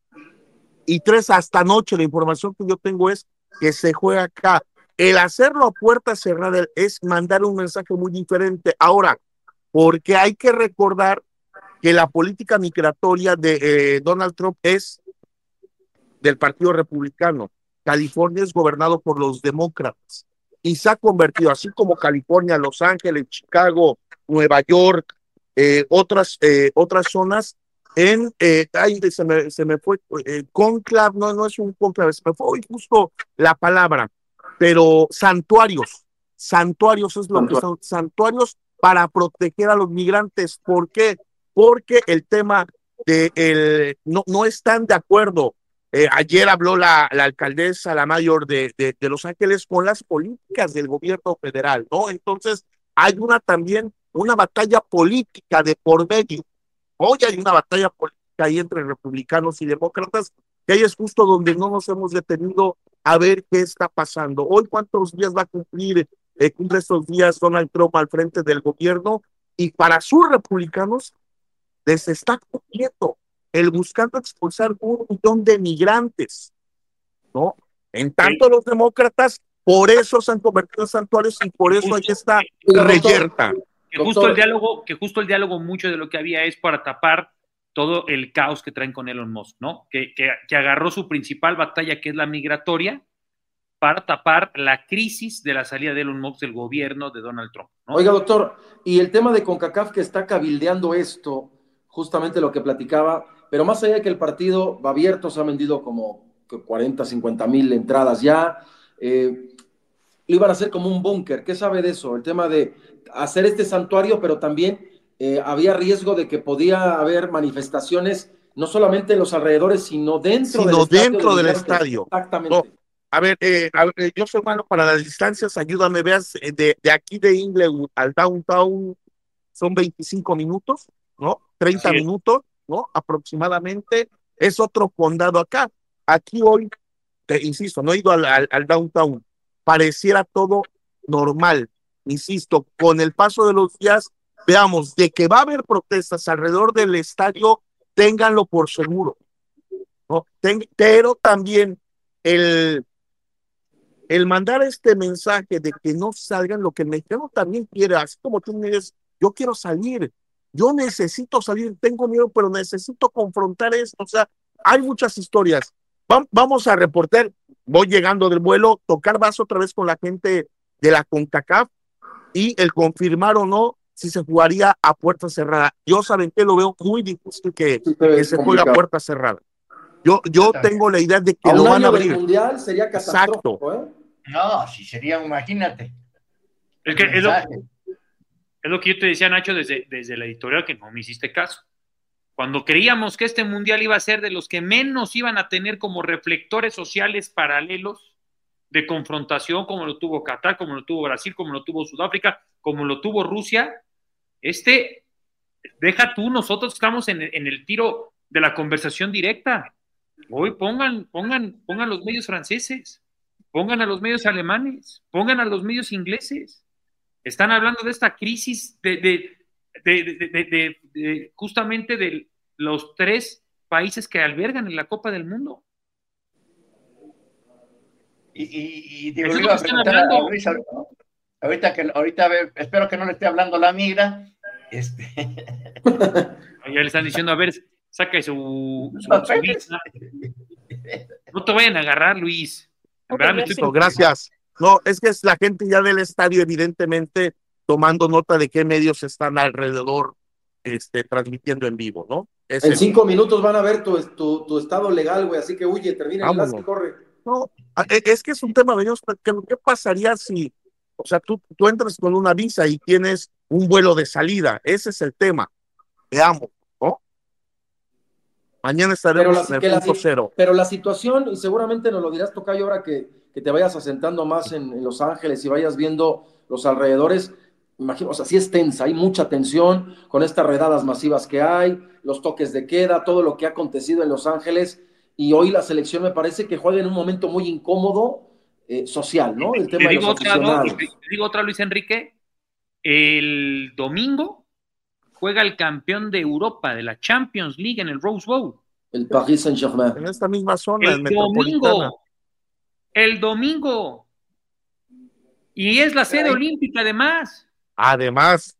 y tres, hasta anoche la información que yo tengo es que se juega acá. El hacerlo a puerta cerrada es mandar un mensaje muy diferente. Ahora, porque hay que recordar que la política migratoria de eh, Donald Trump es del Partido Republicano. California es gobernado por los demócratas y se ha convertido, así como California, Los Ángeles, Chicago, Nueva York, eh, otras, eh, otras zonas, en, eh, ay, se me, se me fue, eh, conclave, no, no es un conclave, se me fue hoy justo la palabra, pero santuarios, santuarios es lo que son, santuarios para proteger a los migrantes. ¿Por qué? Porque el tema de el, no, no están de acuerdo. Eh, ayer habló la, la alcaldesa, la mayor de, de, de Los Ángeles con las políticas del gobierno federal, ¿no? Entonces hay una también, una batalla política de por medio. Hoy hay una batalla política ahí entre republicanos y demócratas, que ahí es justo donde no nos hemos detenido a ver qué está pasando. Hoy, ¿cuántos días va a cumplir, eh, cumple estos días Donald Trump al frente del gobierno? Y para sus republicanos les está cumpliendo el buscando expulsar un millón de migrantes, ¿no? En tanto sí. Los demócratas, por eso se han convertido en santuarios y por eso ahí está reyerta. Que justo el diálogo, que justo el diálogo, mucho de lo que había es para tapar todo el caos que traen con Elon Musk, ¿no? Que, que, que agarró su principal batalla, que es la migratoria, para tapar la crisis de la salida de Elon Musk del gobierno de Donald Trump, ¿no? Oiga, doctor, y el tema de CONCACAF que está cabildeando esto, justamente lo que platicaba, pero más allá de que el partido va abierto, se han vendido como cuarenta, cincuenta mil entradas ya, eh, lo iban a hacer como un búnker. ¿Qué sabe de eso? El tema de hacer este santuario, pero también eh, había riesgo de que podía haber manifestaciones, no solamente en los alrededores, sino dentro sino del estadio. dentro del estadio. Exactamente. No. A ver, eh, a ver, yo soy malo para las distancias, ayúdame, veas, de, de aquí de Inglewood al downtown son veinticinco minutos, ¿no? treinta sí. minutos, ¿no? Aproximadamente, es otro condado acá. Aquí hoy, te insisto, no he ido al, al, al downtown, pareciera todo normal, insisto, con el paso de los días, veamos, de que va a haber protestas alrededor del estadio, ténganlo por seguro, ¿no? Ten, pero también el, el mandar este mensaje de que no salgan, lo que el mexicano también quiere, así como tú me dices, yo quiero salir, yo necesito salir, tengo miedo, pero necesito confrontar esto. O sea, hay muchas historias. Va, vamos a reportar, voy llegando del vuelo, tocar base otra vez con la gente de la CONCACAF y el confirmar o no si se jugaría a puerta cerrada. Yo, ¿saben qué? Lo veo muy difícil que, sí, que se juegue a puerta cerrada. Yo, yo tengo la idea de que a lo un van año a abrir. Del mundial sería catastrófico, ¿eh? No, si sería, imagínate. Es que es lo, es lo que yo te decía, Nacho, desde, desde la editorial, que no me hiciste caso. cuando creíamos que este mundial iba a ser de los que menos iban a tener como reflectores sociales paralelos de confrontación, como lo tuvo Qatar, como lo tuvo Brasil, como lo tuvo Sudáfrica, como lo tuvo Rusia, este, deja tú, nosotros estamos en, en el tiro de la conversación directa. Hoy pongan, pongan, pongan los medios franceses, pongan a los medios alemanes, pongan a los medios ingleses. Están hablando de esta crisis de, de, de, de, de, de, de justamente de los tres países que albergan en la Copa del Mundo. Y, y, y te Eso es iba lo a que están preguntar a hablando. Luis, ahorita que ahorita a ver, espero que no le esté hablando la migra. Este... Ya le están diciendo, a ver, saca su, su, su visa. No te vayan a agarrar, Luis. En verdad me estoy- No, gracias. No, es que es la gente ya del estadio, evidentemente, tomando nota de qué medios están alrededor este, transmitiendo en vivo, ¿no? Es En el- cinco minutos van a ver tu, tu, tu estado legal, güey, así que huye, termina el Vámonos. enlace y corre. No, e- es que es un tema de ellos. ¿Qué, qué pasaría si, o sea, tú, tú entras con una visa y tienes un vuelo de salida? Ese es el tema. Veamos, ¿no? Mañana Pero estaremos la, en que el la, punto cero. pero la situación, y seguramente nos lo dirás, Tocayo, ahora que, que te vayas asentando más en, en Los Ángeles y vayas viendo los alrededores, imagino, o sea, sí es tensa, hay mucha tensión con estas redadas masivas que hay, los toques de queda, todo lo que ha acontecido en Los Ángeles, y hoy la selección me parece que juega en un momento muy incómodo eh, social, ¿no? El Te tema de digo, los otra, ¿no? aficionados. te, te digo otra, Luis Enrique. El domingo juega el campeón de Europa de la Champions League en el Rose Bowl. El Paris Saint-Germain. En esta misma zona, El metropolitana. domingo. El domingo. Y es la sede olímpica, además. Además.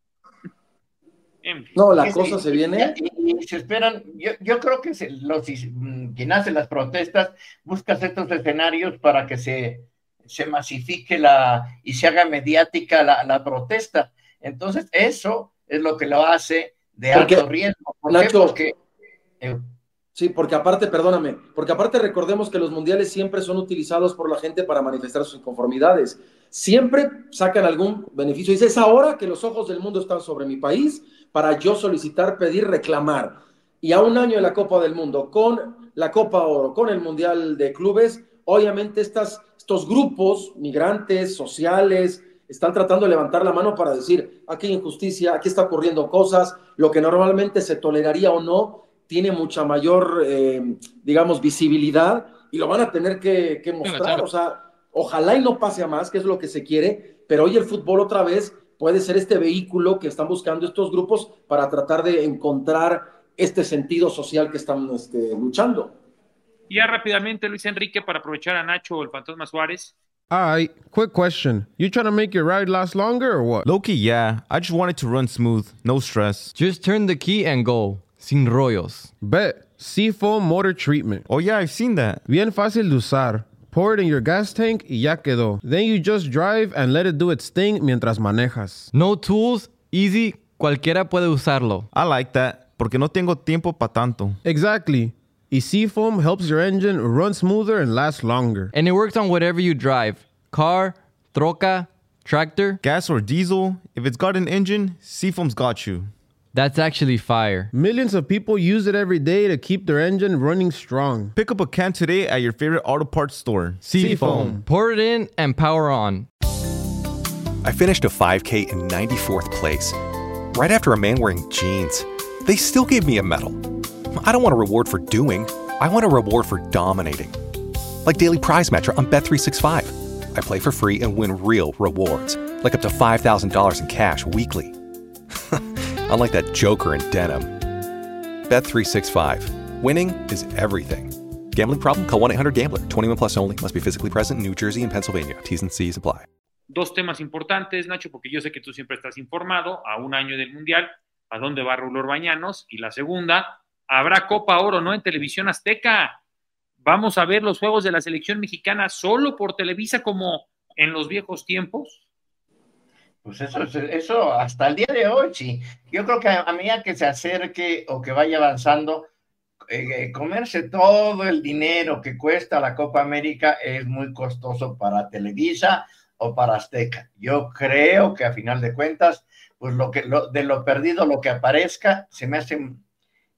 En fin. No, la Sí, cosa sí, se viene. Y, y se esperan, yo, yo creo que se, los, quien hace las protestas busca estos escenarios para que se, se masifique la y se haga mediática la, la protesta. Entonces, eso es lo que lo hace de Porque, alto riesgo. ¿Por qué? Nacho, Porque eh, sí, porque aparte, perdóname, porque aparte recordemos que los mundiales siempre son utilizados por la gente para manifestar sus inconformidades. Siempre sacan algún beneficio. Dice, es ahora que los ojos del mundo están sobre mi país para yo solicitar, pedir, reclamar. Y a un año de la Copa del Mundo, con la Copa Oro, con el Mundial de Clubes, obviamente estas, estos grupos migrantes, sociales, están tratando de levantar la mano para decir, aquí hay injusticia, aquí está ocurriendo cosas, lo que normalmente se toleraría o no, tiene mucha mayor, eh, digamos, visibilidad y lo van a tener que, que mostrar. O sea, ojalá y no pase a más, que es lo que se quiere, pero hoy el fútbol otra vez puede ser este vehículo que están buscando estos grupos para tratar de encontrar este sentido social que están este, luchando. Y ya rápidamente, Luis Enrique, para aprovechar a Nacho, el Fantasma Suárez. Alright, quick question. You trying to make your ride last longer or what? Loki, yeah. I just want it to run smooth. No stress. Just turn the key and go. Sin rollos. Bet. Seafoam Motor Treatment. Oh, yeah, I've seen that. Bien fácil de usar. Pour it in your gas tank y ya quedó. Then you just drive and let it do its thing mientras manejas. No tools, easy, cualquiera puede usarlo. I like that, porque no tengo tiempo pa' tanto. Exactly. Y Seafoam helps your engine run smoother and last longer. And it works on whatever you drive. Car, troca, tractor. Gas or diesel, if it's got an engine, Seafoam's got you. That's actually fire. Millions of people use it every day to keep their engine running strong. Pick up a can today at your favorite auto parts store. Seafoam. Pour it in and power on. I finished a five K in ninety-fourth place, right after a man wearing jeans. They still gave me a medal. I don't want a reward for doing, I want a reward for dominating. Like Daily Prize Matcher on Bet three sixty-five. I play for free and win real rewards, like up to five thousand dollars in cash weekly. Unlike that joker in denim. Bet three sixty-five. Winning is everything. Gambling problem? Call one eight hundred gambler. twenty-one plus only. Must be physically present in New Jersey and Pennsylvania. T's and C's apply. Dos temas importantes, Nacho, porque yo sé que tú siempre estás informado a un año del Mundial, a dónde va Raúl Orbañanos. Y la segunda, habrá Copa Oro, ¿no? En Televisión Azteca. Vamos a ver los juegos de la selección mexicana solo por Televisa como en los viejos tiempos. Pues eso, eso hasta el día de hoy, sí. Yo creo que a, a medida que se acerque o que vaya avanzando, eh, comerse todo el dinero que cuesta la Copa América es muy costoso para Televisa o para Azteca. Yo creo que a final de cuentas, pues lo que lo, de lo perdido, lo que aparezca, se me hace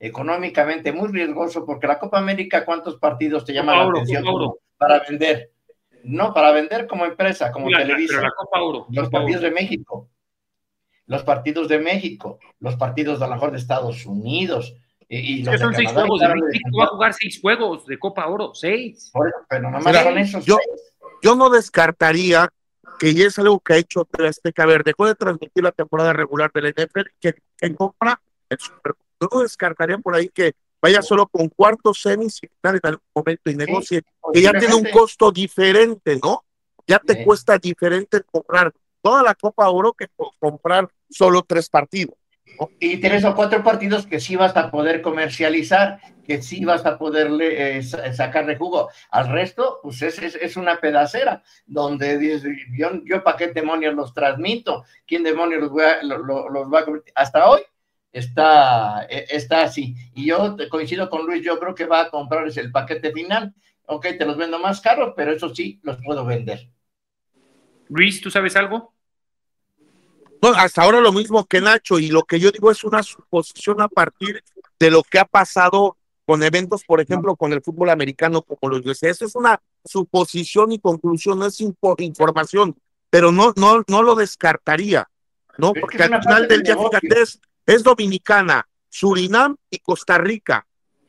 económicamente muy riesgoso, porque la Copa América, ¿cuántos partidos te llama Copa la Oro, atención Copa Oro. para vender? No, para vender como empresa, como La- la- Televisa. pero la Copa Oro, Los Copa partidos Oro. de México, los partidos de México, los partidos a lo mejor de Estados Unidos, y, y Es los que de son seis Canadá, juegos. y De claro, de- México va a jugar seis juegos de Copa Oro, seis. Por eso, pero nomás Mira, son esos yo, seis. yo no descartaría que ya es algo que ha hecho T V Azteca. A ver, dejó de transmitir la temporada regular del N F L, que, que compra el Super Bowl. Yo no descartaría por ahí que vaya solo con cuartos, semis y final en algún momento y negocie, Sí, que ya tiene un posiblemente. costo diferente, ¿no? Ya te Sí. cuesta diferente comprar toda la Copa Oro que co- comprar solo tres partidos. Y tres o cuatro partidos que sí vas a poder comercializar, que sí vas a poderle eh, sa- sacarle jugo. Al resto, pues es, es, es una pedacera, donde dices, yo, yo para qué demonios los transmito, quién demonios los, voy a, lo- lo- los va a convertir. Hasta hoy está, eh, está así. Y yo te- coincido con Luis, yo creo que va a comprarles el paquete final. Ok, te los vendo más caros, pero eso sí, los puedo vender. Luis, ¿tú sabes algo? No, hasta ahora lo mismo que Nacho, y lo que yo digo es una suposición a partir de lo que ha pasado con eventos, por ejemplo, con el fútbol americano, como los U S A. Eso es una suposición y conclusión, no es info- información, pero no, no, no lo descartaría, ¿no? Es que Porque es al una final parte del del día, negocio. fíjate, es, es Dominicana, Surinam y Costa Rica.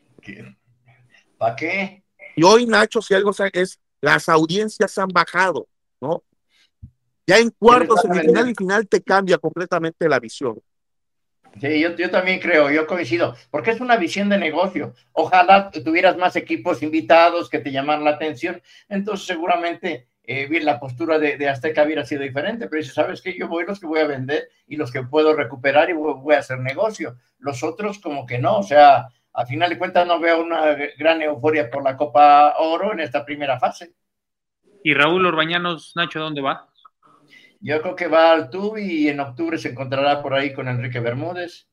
¿Para qué? Y hoy, Nacho, si algo sa- es, las audiencias han bajado, ¿no? Ya en cuartos, van a semifinal vender? y final te cambia completamente la visión. Sí, yo, yo también creo, yo coincido, porque es una visión de negocio. Ojalá tuvieras más equipos invitados que te llamaran la atención, entonces seguramente eh, bien, la postura de, de Azteca hubiera sido diferente, pero dice, ¿sabes qué? Yo voy los que voy a vender y los que puedo recuperar y voy, voy a hacer negocio. Los otros como que no, o sea, a final de cuentas no veo una gran euforia por la Copa Oro en esta primera fase. ¿Y Raúl Orbañanos, Nacho, dónde va? Yo creo que va al T U B y en octubre se encontrará por ahí con Enrique Bermúdez.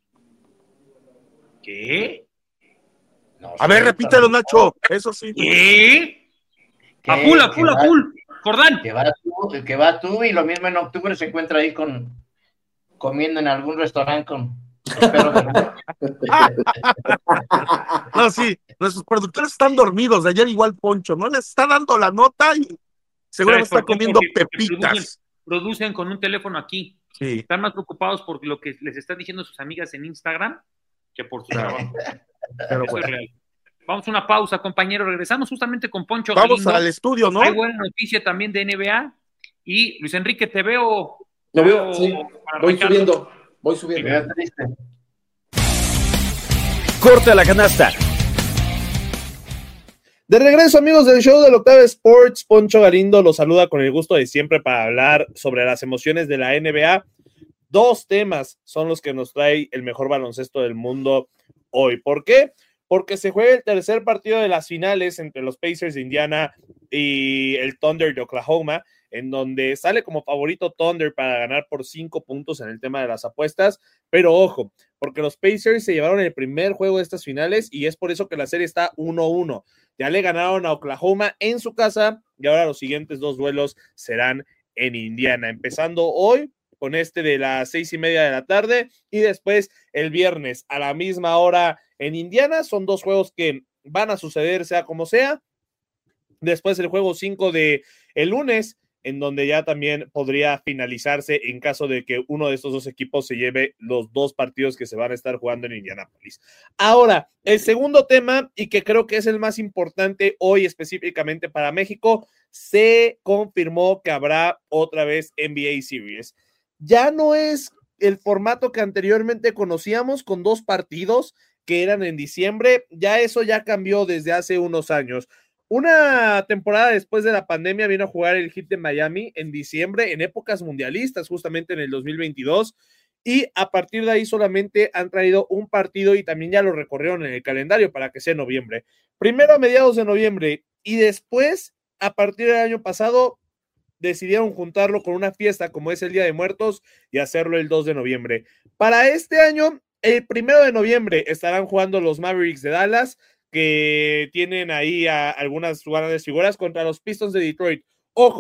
¿Qué? No A sé, ver, repítelo, para- Nacho, eso sí. ¿Qué? Que- A full, a que full, a va- full. Jordán. Que va a Tubi, que va a Tubi y lo mismo en octubre se encuentra ahí con comiendo en algún restaurante con los perros de No, sí, nuestros productores están dormidos. De ayer igual Poncho, ¿no? Les está dando la nota y seguramente está ¿Sabes por qué? comiendo Porque- porque pepitas. Producen, producen con un teléfono aquí. Sí. Están más preocupados por lo que les están diciendo sus amigas en Instagram que por su Claro. trabajo. Pero Eso bueno. es real. Vamos a una pausa, compañeros. Regresamos justamente con Poncho Vamos Galindo. al estudio, ¿no? Hay buena noticia también de N B A. Y Luis Enrique, te veo. Lo veo, sí. para Voy arrancar. subiendo, voy subiendo. Corta la canasta. De regreso, amigos del show del Octava Sports, Poncho Galindo los saluda con el gusto de siempre para hablar sobre las emociones de la N B A. Dos temas son los que nos trae el mejor baloncesto del mundo hoy. ¿Por qué? Porque se juega el tercer partido de las finales entre los Pacers de Indiana y el Thunder de Oklahoma, en donde sale como favorito Thunder para ganar por cinco puntos en el tema de las apuestas, pero ojo, porque los Pacers se llevaron el primer juego de estas finales y es por eso que la serie está uno uno. Ya le ganaron a Oklahoma en su casa y ahora los siguientes dos duelos serán en Indiana, empezando hoy con este de las seis y media de la tarde y después el viernes a la misma hora en Indiana. Son dos juegos que van a suceder sea como sea. Después el juego cinco de el lunes, en donde ya también podría finalizarse en caso de que uno de estos dos equipos se lleve los dos partidos que se van a estar jugando en Indianápolis. Ahora, el segundo tema, y que creo que es el más importante hoy específicamente para México, se confirmó que habrá otra vez N B A Series. Ya no es el formato que anteriormente conocíamos con dos partidos que eran en diciembre, ya eso ya cambió desde hace unos años. Una temporada después de la pandemia vino a jugar el Heat de Miami en diciembre, en épocas mundialistas, justamente en el dos mil veintidós, y a partir de ahí solamente han traído un partido y también ya lo recorrieron en el calendario para que sea en noviembre. Primero a mediados de noviembre y después, a partir del año pasado, decidieron juntarlo con una fiesta como es el Día de Muertos y hacerlo el dos de noviembre. Para este año, el primero de noviembre estarán jugando los Mavericks de Dallas, que tienen ahí a algunas grandes figuras contra los Pistons de Detroit. Ojo,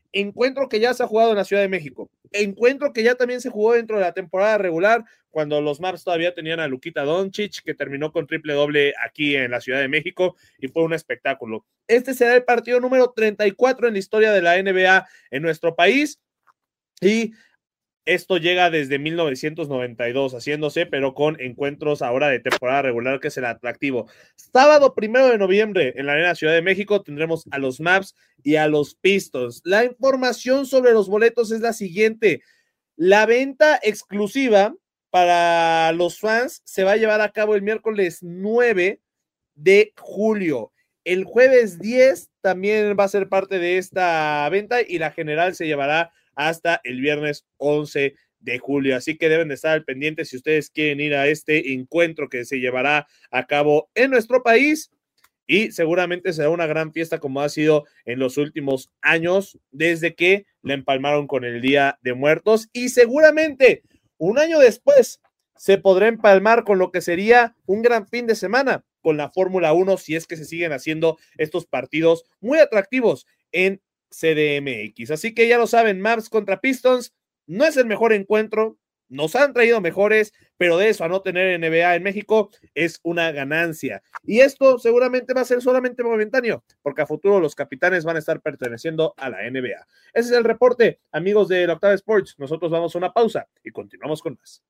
encuentro que ya se ha jugado en la Ciudad de México, encuentro que ya también se jugó dentro de la temporada regular, cuando los Maps todavía tenían a Luka Doncic, que terminó con triple doble aquí en la Ciudad de México, y fue un espectáculo. Este será el partido número treinta y cuatro en la historia de la N B A en nuestro país, y esto llega desde mil novecientos noventa y dos haciéndose, pero con encuentros ahora de temporada regular, que es el atractivo. Sábado primero de noviembre en la Arena Ciudad de México tendremos a los Mavs y a los Pistons. La información sobre los boletos es la siguiente: la venta exclusiva para los fans se va a llevar a cabo el miércoles nueve de julio. El jueves diez también va a ser parte de esta venta y la general se llevará hasta el viernes once de julio, así que deben de estar al pendiente si ustedes quieren ir a este encuentro que se llevará a cabo en nuestro país, y seguramente será una gran fiesta como ha sido en los últimos años desde que la empalmaron con el Día de Muertos, y seguramente un año después se podrá empalmar con lo que sería un gran fin de semana con la Fórmula uno, si es que se siguen haciendo estos partidos muy atractivos en C D M X. Así que ya lo saben, Mavs contra Pistons no es el mejor encuentro, nos han traído mejores, pero de eso a no tener N B A en México es una ganancia. Y esto seguramente va a ser solamente momentáneo, porque a futuro los capitanes van a estar perteneciendo a la N B A. Ese es el reporte, amigos de la Octava Sports. Nosotros vamos a una pausa y continuamos con más.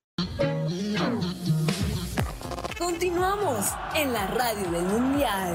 Continuamos en la radio del Mundial.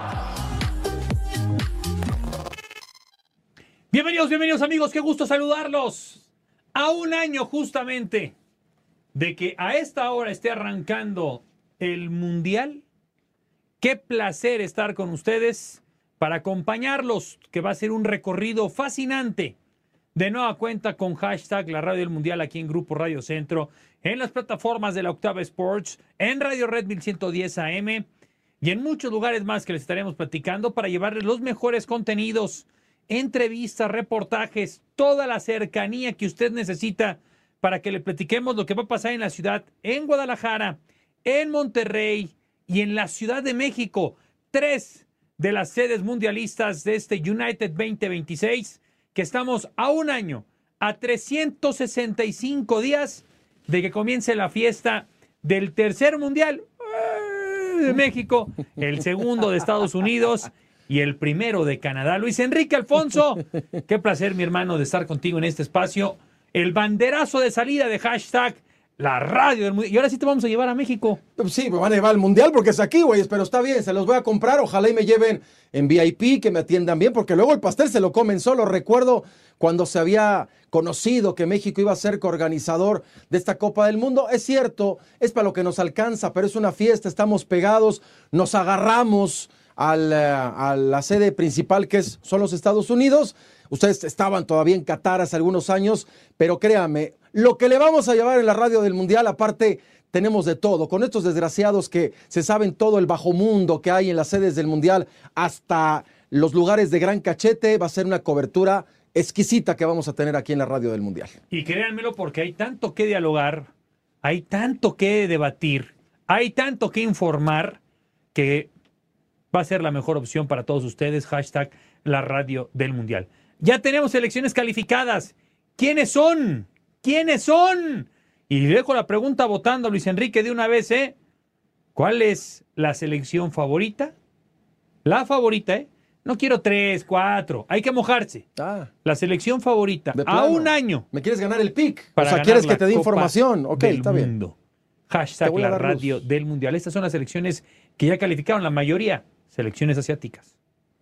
Bienvenidos, bienvenidos amigos, qué gusto saludarlos. A un año justamente de que a esta hora esté arrancando el Mundial, qué placer estar con ustedes para acompañarlos, que va a ser un recorrido fascinante. De nueva cuenta con hashtag la radio del Mundial aquí en Grupo Radio Centro, en las plataformas de la Octava Sports, en Radio Red mil ciento diez A M y en muchos lugares más que les estaremos platicando para llevarles los mejores contenidos, entrevistas, reportajes, toda la cercanía que usted necesita para que le platiquemos lo que va a pasar en la ciudad, en Guadalajara, en Monterrey y en la Ciudad de México, tres de las sedes mundialistas de este United veinte veintiséis, que estamos a un año, a trescientos sesenta y cinco días de que comience la fiesta del tercer mundial de México, el segundo de Estados Unidos y el primero de Canadá. Luis Enrique Alfonso, qué placer, mi hermano, de estar contigo en este espacio. El banderazo de salida de hashtag la radio del Mundial. Y ahora sí te vamos a llevar a México. Sí, me van a llevar al Mundial porque es aquí, güey, pero está bien, se los voy a comprar. Ojalá y me lleven en V I P, que me atiendan bien, porque luego el pastel se lo comen solo. Recuerdo cuando se había conocido que México iba a ser coorganizador de esta Copa del Mundo. Es cierto, es para lo que nos alcanza, pero es una fiesta, estamos pegados, nos agarramos al, a la sede principal, que es, son los Estados Unidos. Ustedes estaban todavía en Qatar hace algunos años, pero créanme, lo que le vamos a llevar en la radio del Mundial, aparte tenemos de todo, con estos desgraciados que se saben todo el bajo mundo que hay en las sedes del Mundial, hasta los lugares de gran cachete, va a ser una cobertura exquisita que vamos a tener aquí en la radio del Mundial. Y créanmelo, porque hay tanto que dialogar, hay tanto que debatir, hay tanto que informar, que va a ser la mejor opción para todos ustedes, hashtag la radio del Mundial. Ya tenemos selecciones calificadas. ¿Quiénes son? ¿Quiénes son? Y dejo la pregunta votando, Luis Enrique, de una vez, ¿eh? ¿Cuál es la selección favorita? La favorita, ¿eh? No quiero tres, cuatro. Hay que mojarse. Ah, la selección favorita. A un año. ¿Me quieres ganar el pick? O sea, ¿quieres que te dé información? Ok, está bien. Mundo. Hashtag la radio luz. del Mundial. Estas son las selecciones que ya calificaron, la mayoría, selecciones asiáticas.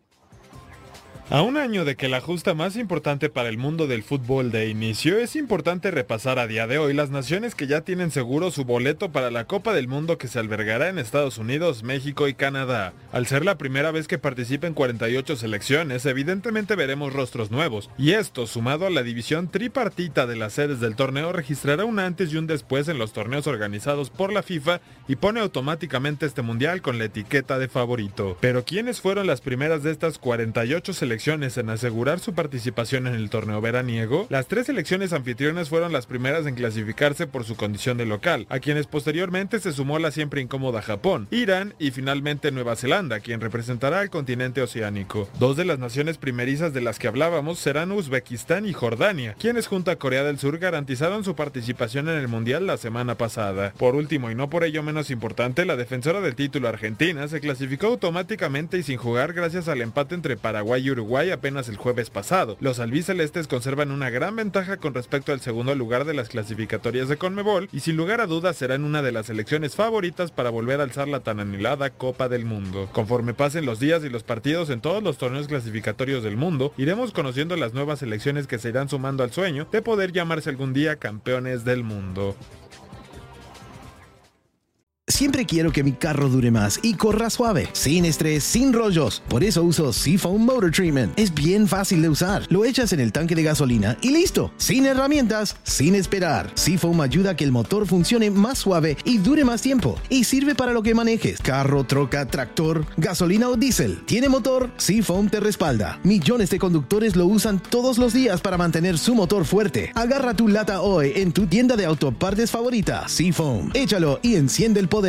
A un año de que la justa más importante para el mundo del fútbol de inicio, es importante repasar a día de hoy las naciones que ya tienen seguro su boleto para la Copa del Mundo, que se albergará en Estados Unidos, México y Canadá. Al ser la primera vez que participen cuarenta y ocho selecciones, evidentemente veremos rostros nuevos, y esto, sumado a la división tripartita de las sedes del torneo, registrará un antes y un después en los torneos organizados por la FIFA y pone automáticamente este mundial con la etiqueta de favorito. Pero ¿quiénes fueron las primeras de estas cuarenta y ocho selecciones selecciones en asegurar su participación en el torneo veraniego, las tres selecciones anfitrionas fueron las primeras en clasificarse por su condición de local, a quienes posteriormente se sumó la siempre incómoda Japón, Irán y finalmente Nueva Zelanda, quien representará al continente oceánico. Dos de las naciones primerizas de las que hablábamos serán Uzbekistán y Jordania, quienes junto a Corea del Sur garantizaron su participación en el Mundial la semana pasada. Por último, y no por ello menos importante, la defensora del título Argentina se clasificó automáticamente y sin jugar gracias al empate entre Paraguay y Uruguay apenas el jueves pasado. Los albicelestes conservan una gran ventaja con respecto al segundo lugar de las clasificatorias de CONMEBOL y sin lugar a dudas serán una de las selecciones favoritas para volver a alzar la tan anhelada Copa del Mundo. Conforme pasen los días y los partidos en todos los torneos clasificatorios del mundo, iremos conociendo las nuevas selecciones que se irán sumando al sueño de poder llamarse algún día campeones del mundo. Siempre quiero que mi carro dure más y corra suave, sin estrés, sin rollos. Por eso uso Seafoam Motor Treatment. Es bien fácil de usar. Lo echas en el tanque de gasolina y listo. Sin herramientas, sin esperar. Seafoam ayuda a que el motor funcione más suave y dure más tiempo. Y sirve para lo que manejes. Carro, troca, tractor, gasolina o diésel. ¿Tiene motor? Seafoam te respalda. Millones de conductores lo usan todos los días para mantener su motor fuerte. Agarra tu lata hoy en tu tienda de autopartes favorita. Seafoam. Échalo y enciende el poder.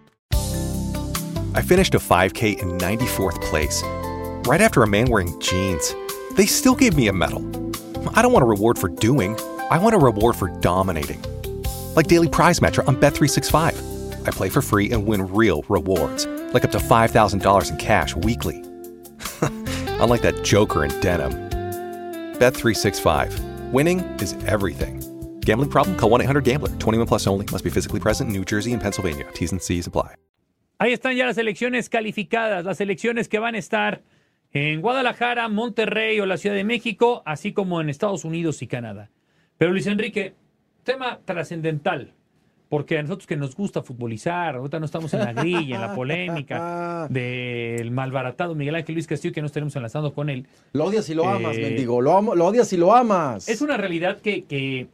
I finished a five K in ninety-fourth place, right after a man wearing jeans. They still gave me a medal. I don't want a reward for doing, I want a reward for dominating. Like Daily Prize Match on Bet three sixty-five. I play for free and win real rewards, like up to five thousand dollars in cash weekly. Unlike that joker in denim. Bet three sixty-five. Winning is everything. Gambling problem? Call one eight hundred gambler. twenty-one plus only. Must be physically present in New Jersey and Pennsylvania. T's and C's apply. Ahí están ya las selecciones calificadas, las selecciones que van a estar en Guadalajara, Monterrey o la Ciudad de México, así como en Estados Unidos y Canadá. Pero Luis Enrique, tema trascendental, porque a nosotros que nos gusta futbolizar, ahorita no estamos en la grilla, en la polémica del malbaratado Miguel Ángel Luis Castillo, que nos tenemos enlazando con él. Lo odias y lo Eh, amas, mendigo, lo, amo- lo odias y lo amas. Es una realidad que, que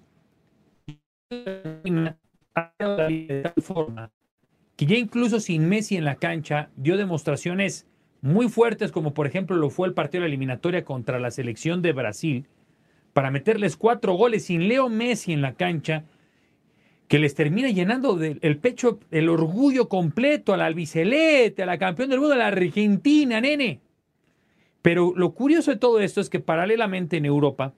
de tal forma que ya incluso sin Messi en la cancha dio demostraciones muy fuertes, como por ejemplo lo fue el partido de la eliminatoria contra la selección de Brasil, para meterles cuatro goles sin Leo Messi en la cancha, que les termina llenando de- el pecho, el orgullo completo a la albiceleste, a la campeón del mundo, a la Argentina, nene. Pero lo curioso de todo esto es que paralelamente en Europa,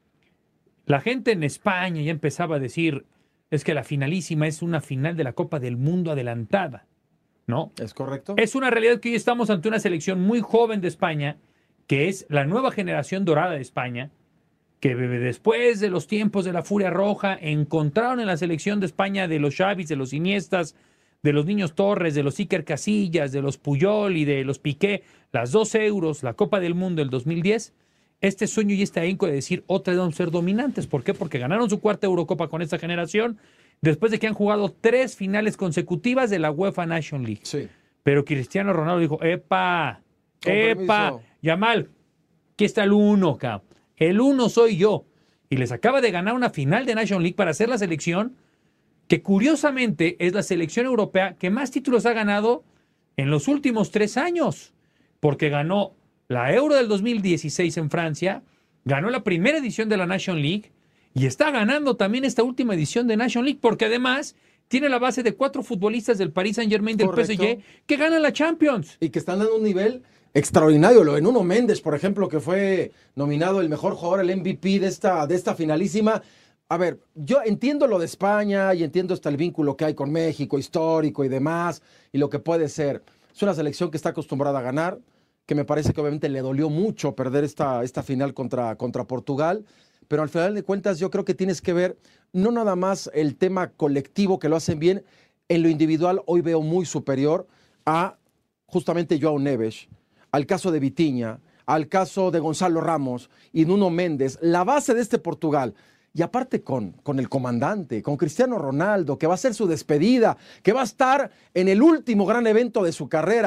la gente en España ya empezaba a decir, es que la finalísima es una final de la Copa del Mundo adelantada, ¿no? ¿Es correcto? Es una realidad que hoy estamos ante una selección muy joven de España, que es la nueva generación dorada de España, que después de los tiempos de la Furia Roja encontraron en la selección de España de los Xavis, de los Iniestas, de los Niños Torres, de los Iker Casillas, de los Puyol y de los Piqué, las dos euros, la Copa del Mundo del dos mil diez, este sueño y este ahínco de decir otra vez vamos a ser dominantes. ¿Por qué? Porque ganaron su cuarta Eurocopa con esta generación, después de que han jugado tres finales consecutivas de la UEFA Nation League. Sí. Pero Cristiano Ronaldo dijo, epa, Con epa, permiso. Yamal, aquí está el uno, cabrón. El uno soy yo. Y les acaba de ganar una final de Nation League para ser la selección que curiosamente es la selección europea que más títulos ha ganado en los últimos tres años. Porque ganó la Euro del dos mil dieciséis en Francia, ganó la primera edición de la Nation League y está ganando también esta última edición de Nation League, porque además tiene la base de cuatro futbolistas del Paris Saint-Germain, del Correcto. P S G, que ganan la Champions. Y que están dando un nivel extraordinario. Lo de Nuno Méndez, por ejemplo, que fue nominado el mejor jugador, el M V P de esta, de esta finalísima. A ver, yo entiendo lo de España y entiendo hasta el vínculo que hay con México, histórico y demás, y lo que puede ser. Es una selección que está acostumbrada a ganar, que me parece que obviamente le dolió mucho perder esta, esta final contra, contra Portugal, pero al final de cuentas yo creo que tienes que ver no nada más el tema colectivo, que lo hacen bien, en lo individual hoy veo muy superior a justamente Joao Neves, al caso de Vitinha, al caso de Gonzalo Ramos y Nuno Méndez, la base de este Portugal. Y aparte con, con el comandante, con Cristiano Ronaldo, que va a ser su despedida, que va a estar en el último gran evento de su carrera.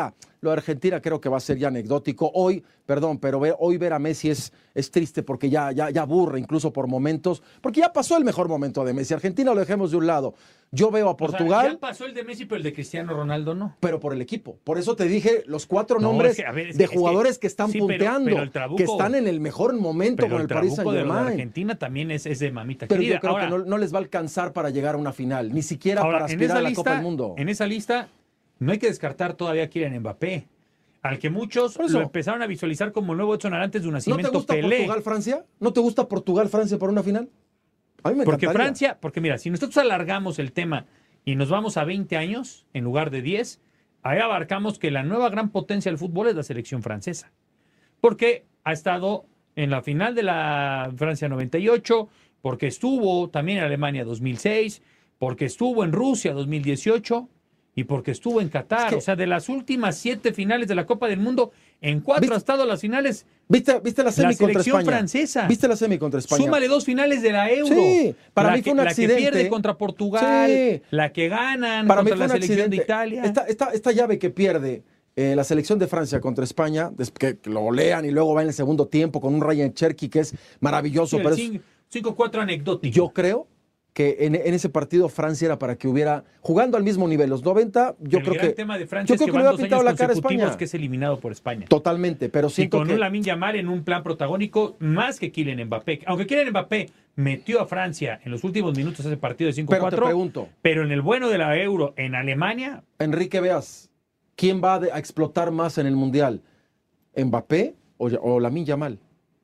lo de Argentina creo que va a ser ya anecdótico. Hoy, perdón, pero ver, hoy ver a Messi es, es triste porque ya, ya, ya aburre incluso por momentos, porque ya pasó el mejor momento de Messi. Argentina lo dejemos de un lado. Yo veo a Portugal. O sea, ya pasó el de Messi, pero el de Cristiano Ronaldo no. Pero por el equipo. Por eso te dije los cuatro No, nombres es que, a ver, es de que- jugadores es que, que- están sí, pero- punteando, pero el trabuco- que están en el mejor momento Pero con el el Paris trabuco de lo de Saint-Germain. Argentina también es, es de mamita Pero querida. yo creo Ahora, que no, no les va a alcanzar para llegar a una final, ni siquiera ahora, para en aspirar esa a la lista, Copa del Mundo. En esa lista no hay que descartar todavía a Kylian Mbappé, al que muchos Por eso. lo empezaron a visualizar como el nuevo Edson Arantes de un ¿No nacimiento te gusta Pelé. Portugal-Francia? ¿No te gusta Portugal-Francia para una final? A mí me Porque encantaría. Francia, porque mira, si nosotros alargamos el tema y nos vamos a veinte años en lugar de diez, ahí abarcamos que la nueva gran potencia del fútbol es la selección francesa. Porque ha estado en la final de la Francia noventa y ocho, porque estuvo también en Alemania dos mil seis, porque estuvo en Rusia dos mil dieciocho y porque estuvo en Qatar. Es que- O sea, de las últimas siete finales de la Copa del Mundo, en cuatro ha estado las finales. ¿Viste, viste la semi La contra selección España? francesa. ¿Viste la semi contra España? Súmale dos finales de la Euro. Sí, para La mí que- fue un La que accidente. pierde contra Portugal, Sí. la que ganan Para mí contra fue la un selección de accidente. Italia. Esta, esta, esta llave que pierde eh, la selección de Francia contra España, des- que lo golean y luego va en el segundo tiempo con un Ryan Cherky que es maravilloso. Sí, pero el es- cin- cinco cuatro anecdótico. yo creo que en, en ese partido Francia era para que hubiera, jugando al mismo nivel, los noventa, yo el creo gran que... tema de yo Francia es creo que que le van hubiera dos pintado años la cara a consecutivos España. que es eliminado por España. Totalmente, pero Y siento con que... un Lamine Yamal en un plan protagónico más que Kylian Mbappé. Aunque Kylian Mbappé metió a Francia en los últimos minutos ese partido de cinco Pero cuatro. te pregunto, Pero en el bueno de la Euro en Alemania, Enrique Veas, ¿quién va a, de- a explotar más en el Mundial? ¿Mbappé o, o Lamine Yamal?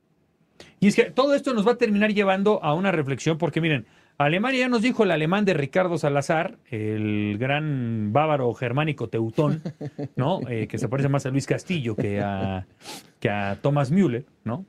y es que todo esto nos va a terminar llevando a una reflexión, porque miren, Alemania ya nos dijo el alemán de Ricardo Salazar, el gran bávaro germánico teutón, ¿no? Eh, que se parece más a Luis Castillo que a, que a Thomas Müller, ¿no?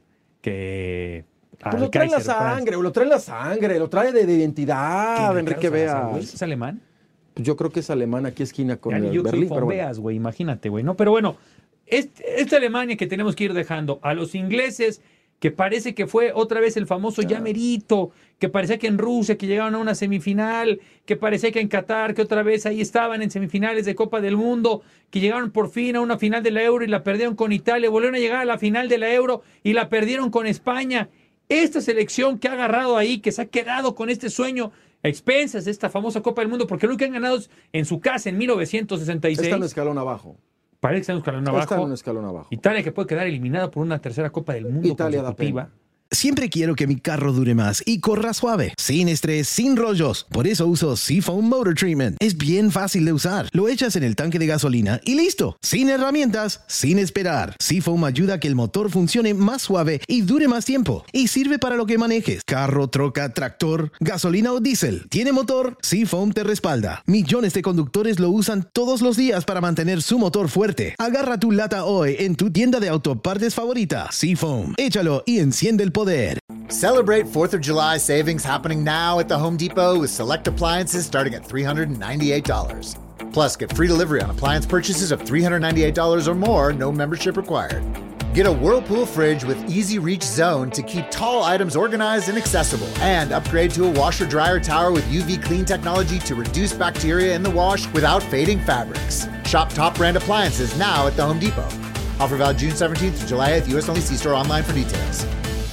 Que al Pues lo trae en la Kaiser Franz. sangre, lo trae en la sangre, lo trae de, de identidad, ¿Quién, Enrique Ricardo Salazar, Veas. güey? ¿Es alemán? Pues yo creo que es alemán, aquí esquina con Ya ni el yo soy Berlín, pero bueno. Fonbeas, güey, imagínate, güey, ¿no? Pero bueno, este- esta Alemania que tenemos que ir dejando a los ingleses, que parece que fue otra vez el famoso ya merito, que parecía que en Rusia, que llegaron a una semifinal, que parecía que en Qatar, que otra vez ahí estaban en semifinales de Copa del Mundo, que llegaron por fin a una final de la Euro y la perdieron con Italia, volvieron a llegar a la final de la Euro y la perdieron con España. Esta selección que ha agarrado ahí, que se ha quedado con este sueño a expensas de esta famosa Copa del Mundo, porque lo que han ganado es en su casa en mil novecientos sesenta y seis. Está en un escalón abajo. Parece que está en un escalón Está en abajo. un escalón abajo. Italia que puede quedar eliminada por una tercera Copa del Mundo Italia da consecutiva. Siempre quiero que mi carro dure más y corra suave, sin estrés, sin rollos. Por eso uso Seafoam Motor Treatment. Es bien fácil de usar. Lo echas en el tanque de gasolina y listo. Sin herramientas, sin esperar. Seafoam ayuda a que el motor funcione más suave y dure más tiempo. Y sirve para lo que manejes. Carro, troca, tractor, gasolina o diésel. ¿Tiene motor? Seafoam te respalda. Millones de conductores lo usan todos los días para mantener su motor fuerte. Agarra tu lata hoy en tu tienda de autopartes favorita. Seafoam. Échalo y enciende el poder. Celebrate fourth of July savings happening now at the Home Depot with select appliances starting at three hundred ninety-eight dollars. Plus, get free delivery on appliance purchases of three hundred ninety-eight dollars or more, no membership required. Get a Whirlpool fridge with Easy Reach Zone to keep tall items organized and accessible. And upgrade to a washer-dryer tower with U V clean technology to reduce bacteria in the wash without fading fabrics. Shop top brand appliances now at the Home Depot. Offer valid June seventeenth to July eighth, U S only. See store online for details.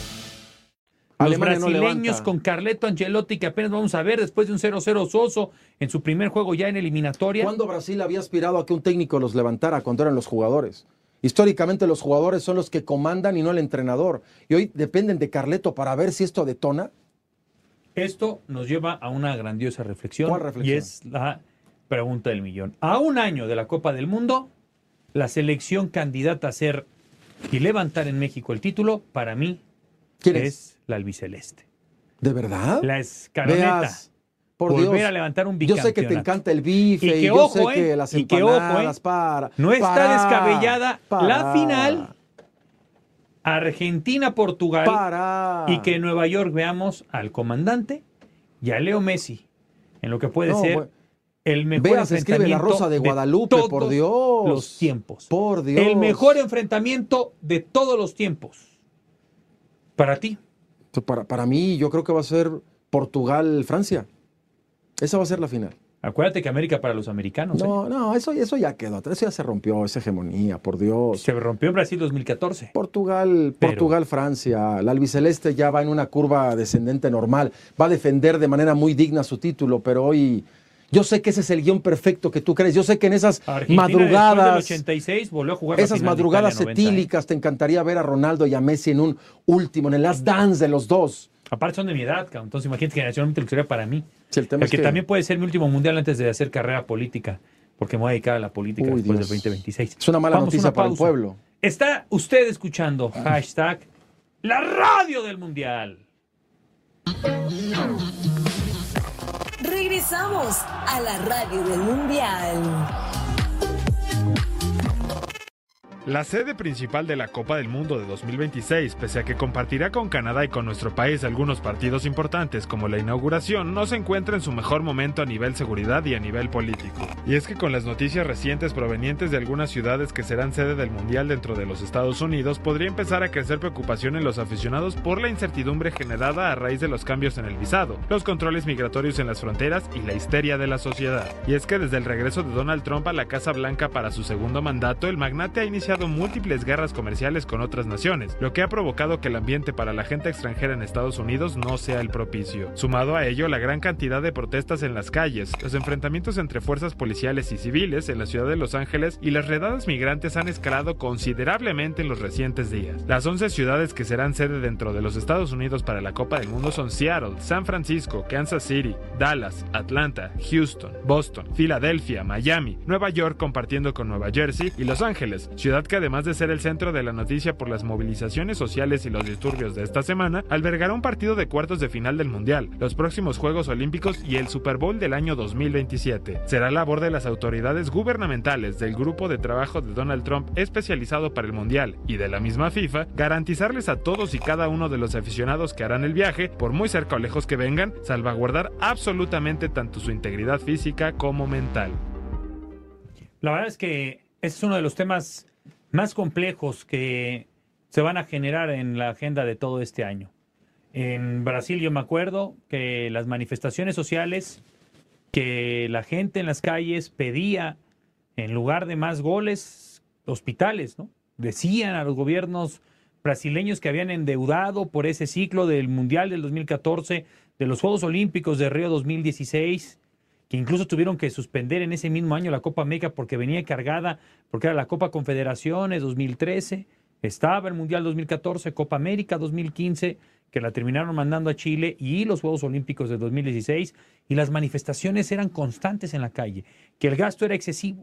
Los Alemania no brasileños levanta. con Carleto Ancelotti, que apenas vamos a ver después de un cero cero soso en su primer juego ya en eliminatoria. ¿Cuándo Brasil había aspirado a que un técnico los levantara cuando eran los jugadores? Históricamente los jugadores son los que comandan y no el entrenador. Y hoy dependen de Carleto para ver si esto detona. Esto nos lleva a una grandiosa reflexión, ¿Cuál reflexión? y es la pregunta del millón. A un año de la Copa del Mundo, la selección candidata a ser y levantar en México el título, para mí, ¿Quién es? es? la albiceleste. ¿De verdad? La escaloneta. Veas, por volver Dios. a levantar un Yo bicampeonato. sé que te encanta el bife Y y, que yo ojo, sé que eh, las y que ojo, empanadas, eh, para. No está para, descabellada para, la final Argentina-Portugal Para. y que en Nueva York veamos al comandante y a Leo Messi en lo que puede No, ser bueno. el mejor Veas, escribe La enfrentamiento Rosa de Guadalupe, todos por Dios. los tiempos. Por Dios. El mejor enfrentamiento de todos los tiempos. Para ti. Para, para mí, yo creo que va a ser Portugal-Francia. Esa va a ser la final. Acuérdate que América para los americanos. No, ¿eh? no, eso, eso ya quedó atrás, eso ya se rompió, esa hegemonía, por Dios. Se rompió en Brasil dos mil catorce. Portugal, Pero- Portugal, Francia, la albiceleste ya va en una curva descendente normal, va a defender de manera muy digna su título, pero hoy yo sé que ese es el guión perfecto que tú crees, yo sé que en esas Argentina, madrugadas, después del ochenta y seis volvió a jugar la esas final de madrugadas Italia noventa, ¿eh? etílicas, te encantaría ver a Ronaldo y a Messi en un último, en el last dance de los dos. Aparte son de mi edad, cabrón. Entonces imagínate generacionalmente lo que sería para mí. Sí, el tema es Porque que- también puede ser mi último mundial antes de hacer carrera política, porque me voy a dedicar a la política Uy, después Dios. del veinte veintiséis. Es una mala Vamos a noticia una para el pausa. pueblo. Está usted escuchando hashtag la radio del mundial. Regresamos a la radio del mundial. La sede principal de la Copa del Mundo de dos mil veintiséis, pese a que compartirá con Canadá y con nuestro país algunos partidos importantes como la inauguración, no se encuentra en su mejor momento a nivel seguridad y a nivel político. Y es que con las noticias recientes provenientes de algunas ciudades que serán sede del Mundial dentro de los Estados Unidos, podría empezar a crecer preocupación en los aficionados por la incertidumbre generada a raíz de los cambios en el visado, los controles migratorios en las fronteras y la histeria de la sociedad. Y es que desde el regreso de Donald Trump a la Casa Blanca para su segundo mandato, el magnate ha iniciado múltiples guerras comerciales con otras naciones, lo que ha provocado que el ambiente para la gente extranjera en Estados Unidos no sea el propicio. Sumado a ello, la gran cantidad de protestas en las calles, los enfrentamientos entre fuerzas policiales y civiles en la ciudad de Los Ángeles y las redadas migrantes han escalado considerablemente en los recientes días. Las once ciudades que serán sede dentro de los Estados Unidos para la Copa del Mundo son Seattle, San Francisco, Kansas City, Dallas, Atlanta, Houston, Boston, Filadelfia, Miami, Nueva York compartiendo con Nueva Jersey y Los Ángeles, ciudad que además de ser el centro de la noticia por las movilizaciones sociales y los disturbios de esta semana, albergará un partido de cuartos de final del Mundial, los próximos Juegos Olímpicos y el Super Bowl del año dos mil veintisiete. Será labor de las autoridades gubernamentales del grupo de trabajo de Donald Trump especializado para el Mundial y de la misma FIFA garantizarles a todos y cada uno de los aficionados que harán el viaje, por muy cerca o lejos que vengan, salvaguardar absolutamente tanto su integridad física como mental. La verdad es que ese es uno de los temas más complejos que se van a generar en la agenda de todo este año. En Brasil yo me acuerdo que las manifestaciones sociales, que la gente en las calles pedía, en lugar de más goles, hospitales, ¿no? Decían a los gobiernos brasileños que habían endeudado por ese ciclo del Mundial del dos mil catorce, de los Juegos Olímpicos de Río dos mil dieciséis, que incluso tuvieron que suspender en ese mismo año la Copa América porque venía cargada, porque era la Copa Confederaciones dos mil trece, estaba el Mundial dos mil catorce, Copa América dos mil quince, que la terminaron mandando a Chile, y los Juegos Olímpicos de dos mil dieciséis, y las manifestaciones eran constantes en la calle, que el gasto era excesivo.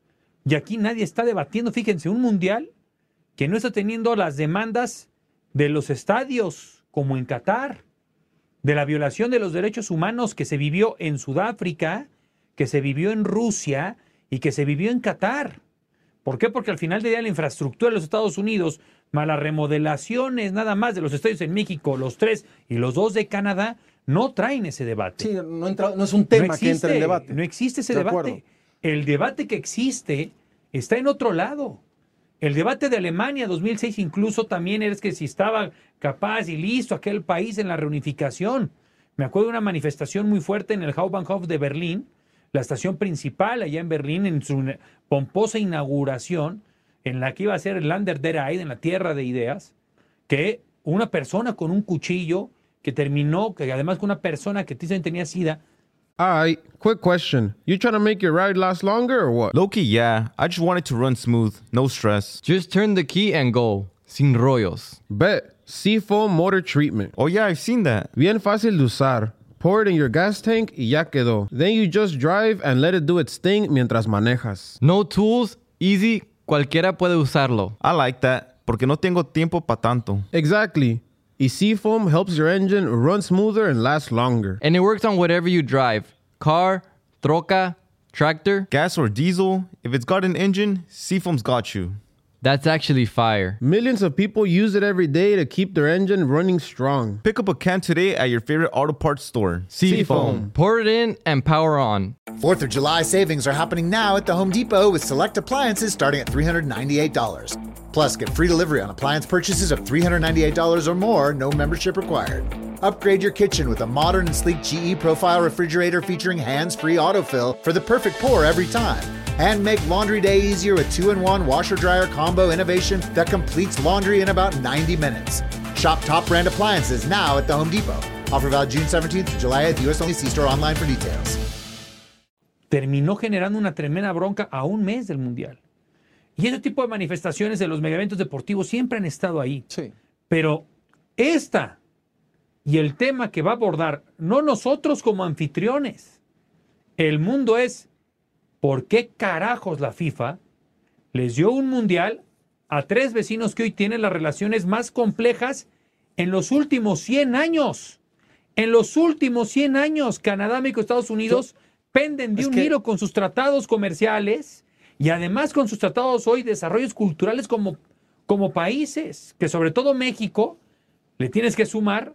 Y aquí nadie está debatiendo, fíjense, un Mundial que no está teniendo las demandas de los estadios, como en Qatar, de la violación de los derechos humanos que se vivió en Sudáfrica, que se vivió en Rusia y que se vivió en Qatar. ¿Por qué? Porque al final del día la infraestructura de los Estados Unidos, más las remodelaciones nada más de los estadios en México, los tres y los dos de Canadá, no traen ese debate. Sí, no, entra, no es un tema No que entre en debate. No existe ese De debate. acuerdo. El debate que existe está en otro lado. El debate de Alemania dos mil seis incluso también es que si estaba capaz y listo aquel país en la reunificación. Me acuerdo de una manifestación muy fuerte en el Hauptbahnhof de Berlín, la estación principal allá en Berlín, en su pomposa inauguración, en la que iba a ser el Lander der Eid, en la tierra de ideas, que una persona con un cuchillo que terminó, que además con una persona que tenía sida. Alright, quick question. You trying to make your ride last longer or what? Low-key, yeah. I just want it to run smooth. No stress. Just turn the key and go. Sin rollos. Bet. Seafoam Motor Treatment. Oh yeah, I've seen that. Bien fácil de usar. Pour it in your gas tank y ya quedó. Then you just drive and let it do its thing mientras manejas. No tools, easy, cualquiera puede usarlo. I like that, porque no tengo tiempo pa' tanto. Exactly. Y Seafoam helps your engine run smoother and last longer. And it works on whatever you drive. Car, troca, tractor. Gas or diesel, if it's got an engine, Seafoam's got you. That's actually fire. Millions of people use it every day to keep their engine running strong. Pick up a can today at your favorite auto parts store. Seafoam. Pour it in and power on. fourth of July savings are happening now at the Home Depot with select appliances starting at three hundred ninety-eight dollars. Plus, get free delivery on appliance purchases of three hundred ninety-eight dollars or more, no membership required. Upgrade your kitchen with a modern and sleek G E Profile refrigerator featuring hands-free autofill for the perfect pour every time. And make laundry day easier with two in one washer-dryer combo innovation that completes laundry in about ninety minutes. Shop top brand appliances now at the Home Depot. Offer valid June seventeenth to July eighth, U S only. See store online for details. Terminó generando una tremenda bronca a un mes del Mundial. Y ese tipo de manifestaciones de los megaeventos deportivos siempre han estado ahí. Sí. Pero esta y el tema que va a abordar, no nosotros como anfitriones, el mundo es ¿por qué carajos la FIFA les dio un Mundial a tres vecinos que hoy tienen las relaciones más complejas en los últimos cien años? En los últimos cien años, Canadá, México, Estados Unidos Yo, penden de un que... hilo con sus tratados comerciales y además con sus tratados hoy, desarrollos culturales como, como países, que sobre todo México le tienes que sumar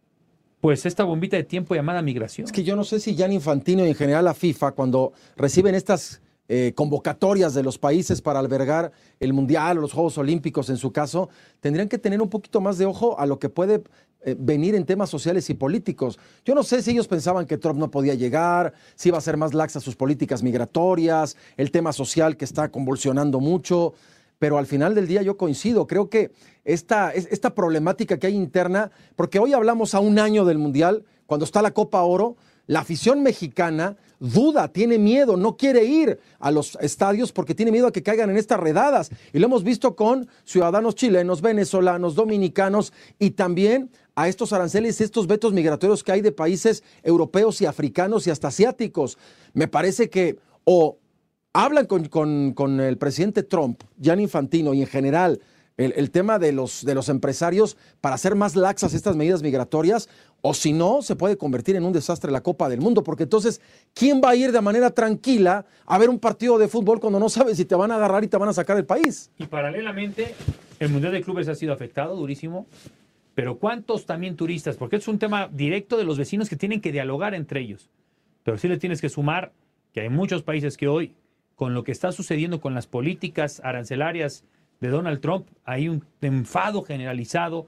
pues esta bombita de tiempo llamada migración. Es que yo no sé si Gianni Infantino y en general la FIFA, cuando reciben estas eh, convocatorias de los países para albergar el Mundial o los Juegos Olímpicos en su caso, tendrían que tener un poquito más de ojo a lo que puede eh, venir en temas sociales y políticos. Yo no sé si ellos pensaban que Trump no podía llegar, si iba a ser más laxa sus políticas migratorias, el tema social que está convulsionando mucho. Pero al final del día yo coincido, creo que esta, esta problemática que hay interna, porque hoy hablamos a un año del Mundial, cuando está la Copa Oro, la afición mexicana duda, tiene miedo, no quiere ir a los estadios porque tiene miedo a que caigan en estas redadas. Y lo hemos visto con ciudadanos chilenos, venezolanos, dominicanos y también a estos aranceles, estos vetos migratorios que hay de países europeos y africanos y hasta asiáticos. Me parece que o hablan con, con, con el presidente Trump, Gianni Infantino y en general el, el tema de los, de los empresarios para hacer más laxas estas medidas migratorias, o si no, se puede convertir en un desastre la Copa del Mundo, porque entonces, ¿quién va a ir de manera tranquila a ver un partido de fútbol cuando no sabes si te van a agarrar y te van a sacar del país? Y paralelamente, el Mundial de Clubes ha sido afectado durísimo, pero ¿cuántos también turistas? Porque es un tema directo de los vecinos que tienen que dialogar entre ellos. Pero sí le tienes que sumar que hay muchos países que hoy, con lo que está sucediendo con las políticas arancelarias de Donald Trump, hay un enfado generalizado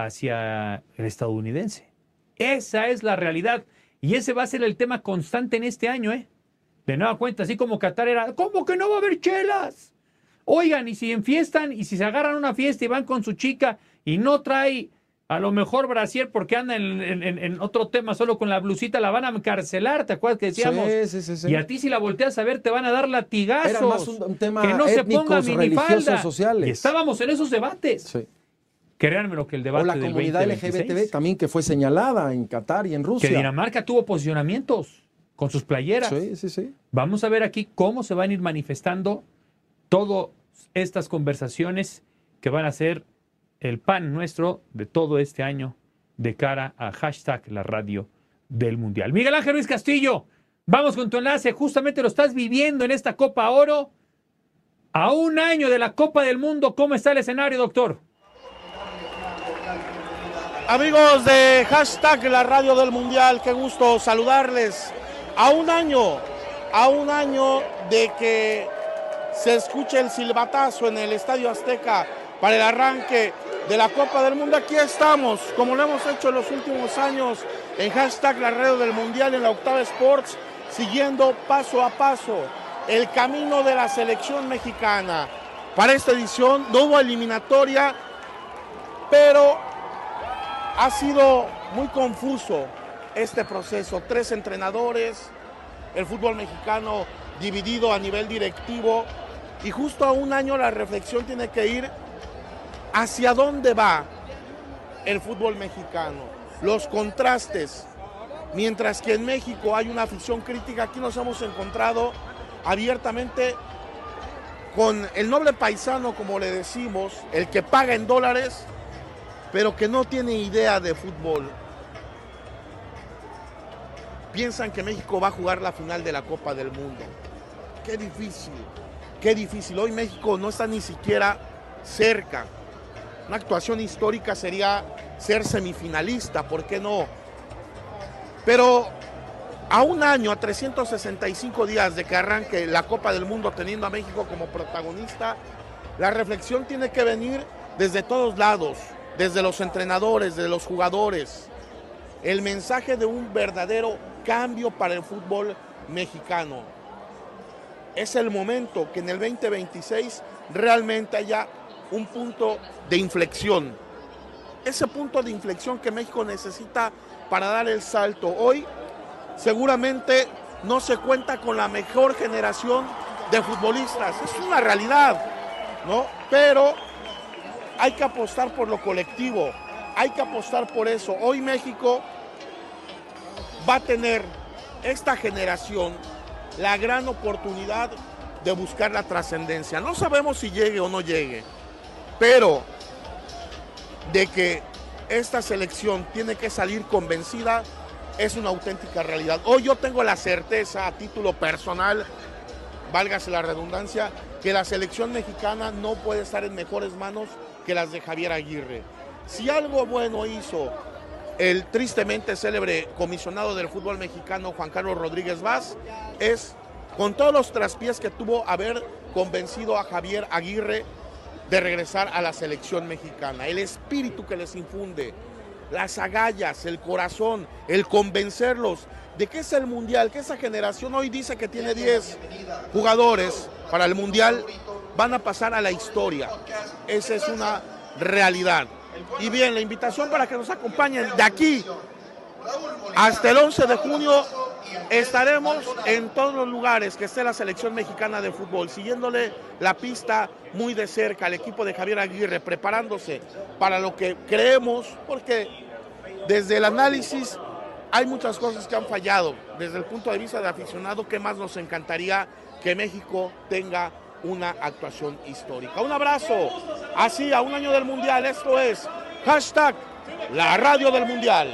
hacia el estadounidense. Esa es la realidad. Y ese va a ser el tema constante en este año, ¿eh? De nueva cuenta, así como Qatar era, ¿cómo que no va a haber chelas? Oigan, y si enfiestan, y si se agarran a una fiesta y van con su chica y no trae a lo mejor brasier porque anda en, en, en otro tema solo con la blusita, la van a encarcelar, ¿te acuerdas que decíamos? Sí, sí, sí, sí. Y a ti si la volteas a ver te van a dar latigazos. Era más un, un tema que no étnicos, se ponga minifalda. Sociales. Y estábamos en esos debates. Sí. Créanme lo que el debate o la del comunidad L G B T también que fue señalada en Qatar y en Rusia. Que Dinamarca tuvo posicionamientos con sus playeras. Sí, sí, sí. Vamos a ver aquí cómo se van a ir manifestando todas estas conversaciones que van a ser el pan nuestro de todo este año de cara a hashtag la radio del Mundial. Miguel Ángel Ruiz Castillo, vamos con tu enlace. Justamente lo estás viviendo en esta Copa Oro. A un año de la Copa del Mundo, ¿cómo está el escenario, doctor? Amigos de hashtag la radio del Mundial, qué gusto saludarles. A un año, a un año de que se escuche el silbatazo en el Estadio Azteca para el arranque de la Copa del Mundo. Aquí estamos, como lo hemos hecho en los últimos años, en hashtag la radio del Mundial en la Octava Sports, siguiendo paso a paso el camino de la selección mexicana. Para esta edición no hubo eliminatoria, pero ha sido muy confuso este proceso. Tres entrenadores, el fútbol mexicano dividido a nivel directivo, y justo a un año la reflexión tiene que ir hacia dónde va el fútbol mexicano, los contrastes. Mientras que en México hay una afición crítica, aquí nos hemos encontrado abiertamente con el noble paisano, como le decimos, el que paga en dólares, pero que no tiene idea de fútbol. Piensan que México va a jugar la final de la Copa del Mundo. Qué difícil, qué difícil. Hoy México no está ni siquiera cerca. Una actuación histórica sería ser semifinalista, ¿por qué no? Pero a un año, a trescientos sesenta y cinco días de que arranque la Copa del Mundo teniendo a México como protagonista, la reflexión tiene que venir desde todos lados, desde los entrenadores, desde los jugadores. El mensaje de un verdadero cambio para el fútbol mexicano. Es el momento que en el veinte veintiséis realmente haya un punto de inflexión. Ese punto de inflexión que México necesita para dar el salto. Hoy seguramente no se cuenta con la mejor generación de futbolistas. Es una realidad, ¿no? Pero hay que apostar por lo colectivo. Hay que apostar por eso. Hoy México va a tener esta generación la gran oportunidad de buscar la trascendencia. No sabemos si llegue o no llegue, pero de que esta selección tiene que salir convencida es una auténtica realidad. Hoy yo tengo la certeza, a título personal, válgase la redundancia, que la selección mexicana no puede estar en mejores manos que las de Javier Aguirre. Si algo bueno hizo el tristemente célebre comisionado del fútbol mexicano, Juan Carlos Rodríguez Vaz, es con todos los traspiés que tuvo haber convencido a Javier Aguirre de regresar a la selección mexicana. El espíritu que les infunde, las agallas, el corazón, el convencerlos de que es el Mundial, que esa generación hoy dice que tiene diez jugadores para el Mundial, van a pasar a la historia. Esa es una realidad. Y bien, la invitación para que nos acompañen de aquí hasta el once de junio, estaremos en todos los lugares que esté la selección mexicana de fútbol, siguiéndole la pista muy de cerca al equipo de Javier Aguirre, preparándose para lo que creemos, porque desde el análisis hay muchas cosas que han fallado. Desde el punto de vista de aficionado, ¿qué más nos encantaría que México tenga una actuación histórica? Un abrazo, así a un año del Mundial. Esto es hashtag la radio del Mundial.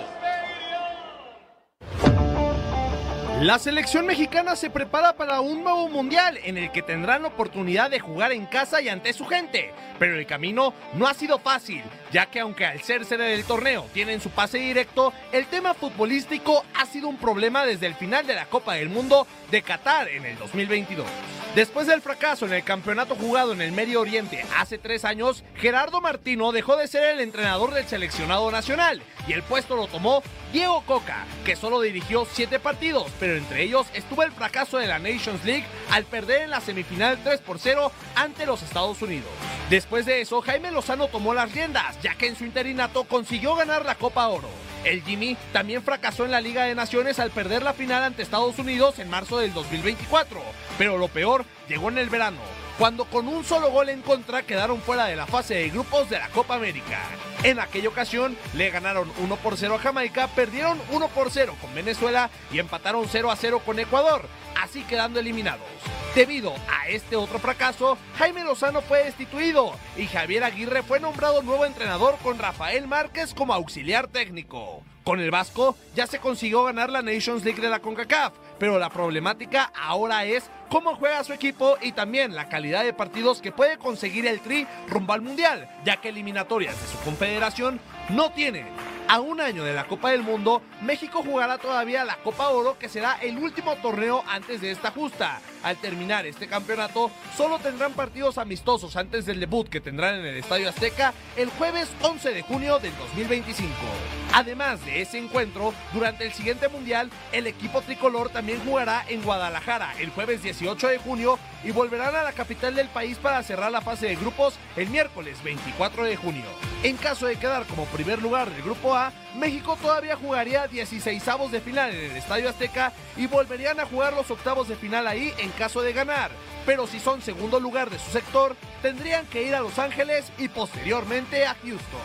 La selección mexicana se prepara para un nuevo mundial en el que tendrán la oportunidad de jugar en casa y ante su gente, pero el camino no ha sido fácil, ya que aunque al ser sede del torneo tienen su pase directo, el tema futbolístico ha sido un problema desde el final de la Copa del Mundo de Qatar en el dos mil veintidós. Después del fracaso en el campeonato jugado en el Medio Oriente hace tres años, Gerardo Martino dejó de ser el entrenador del seleccionado nacional y el puesto lo tomó Diego Coca, que solo dirigió siete partidos, pero entre ellos estuvo el fracaso de la Nations League al perder en la semifinal tres por cero ante los Estados Unidos. Después de eso, Jaime Lozano tomó las riendas, ya que en su interinato consiguió ganar la Copa Oro. El Jimmy también fracasó en la Liga de Naciones al perder la final ante Estados Unidos en marzo del dos mil veinticuatro, pero lo peor llegó en el verano, cuando con un solo gol en contra quedaron fuera de la fase de grupos de la Copa América. En aquella ocasión le ganaron uno por cero a Jamaica, perdieron uno por cero con Venezuela y empataron cero a cero con Ecuador, así quedando eliminados. Debido a este otro fracaso, Jaime Lozano fue destituido y Javier Aguirre fue nombrado nuevo entrenador con Rafael Márquez como auxiliar técnico. Con el Vasco ya se consiguió ganar la Nations League de la CONCACAF, pero la problemática ahora es cómo juega su equipo y también la calidad de partidos que puede conseguir el Tri rumbo al Mundial, ya que eliminatorias de su confederación no tiene. A un año de la Copa del Mundo, México jugará todavía la Copa Oro, que será el último torneo antes de esta justa. Al terminar este campeonato, solo tendrán partidos amistosos antes del debut que tendrán en el Estadio Azteca el jueves once de junio del dos mil veinticinco. Además de ese encuentro, durante el siguiente Mundial, el equipo tricolor también jugará en Guadalajara el jueves dieciocho de junio y volverán a la capital del país para cerrar la fase de grupos el miércoles veinticuatro de junio. En caso de quedar como primer lugar del grupo A, México todavía jugaría dieciseisavos de final en el Estadio Azteca y volverían a jugar los octavos de final ahí en caso de ganar. Pero si son segundo lugar de su sector, tendrían que ir a Los Ángeles y posteriormente a Houston.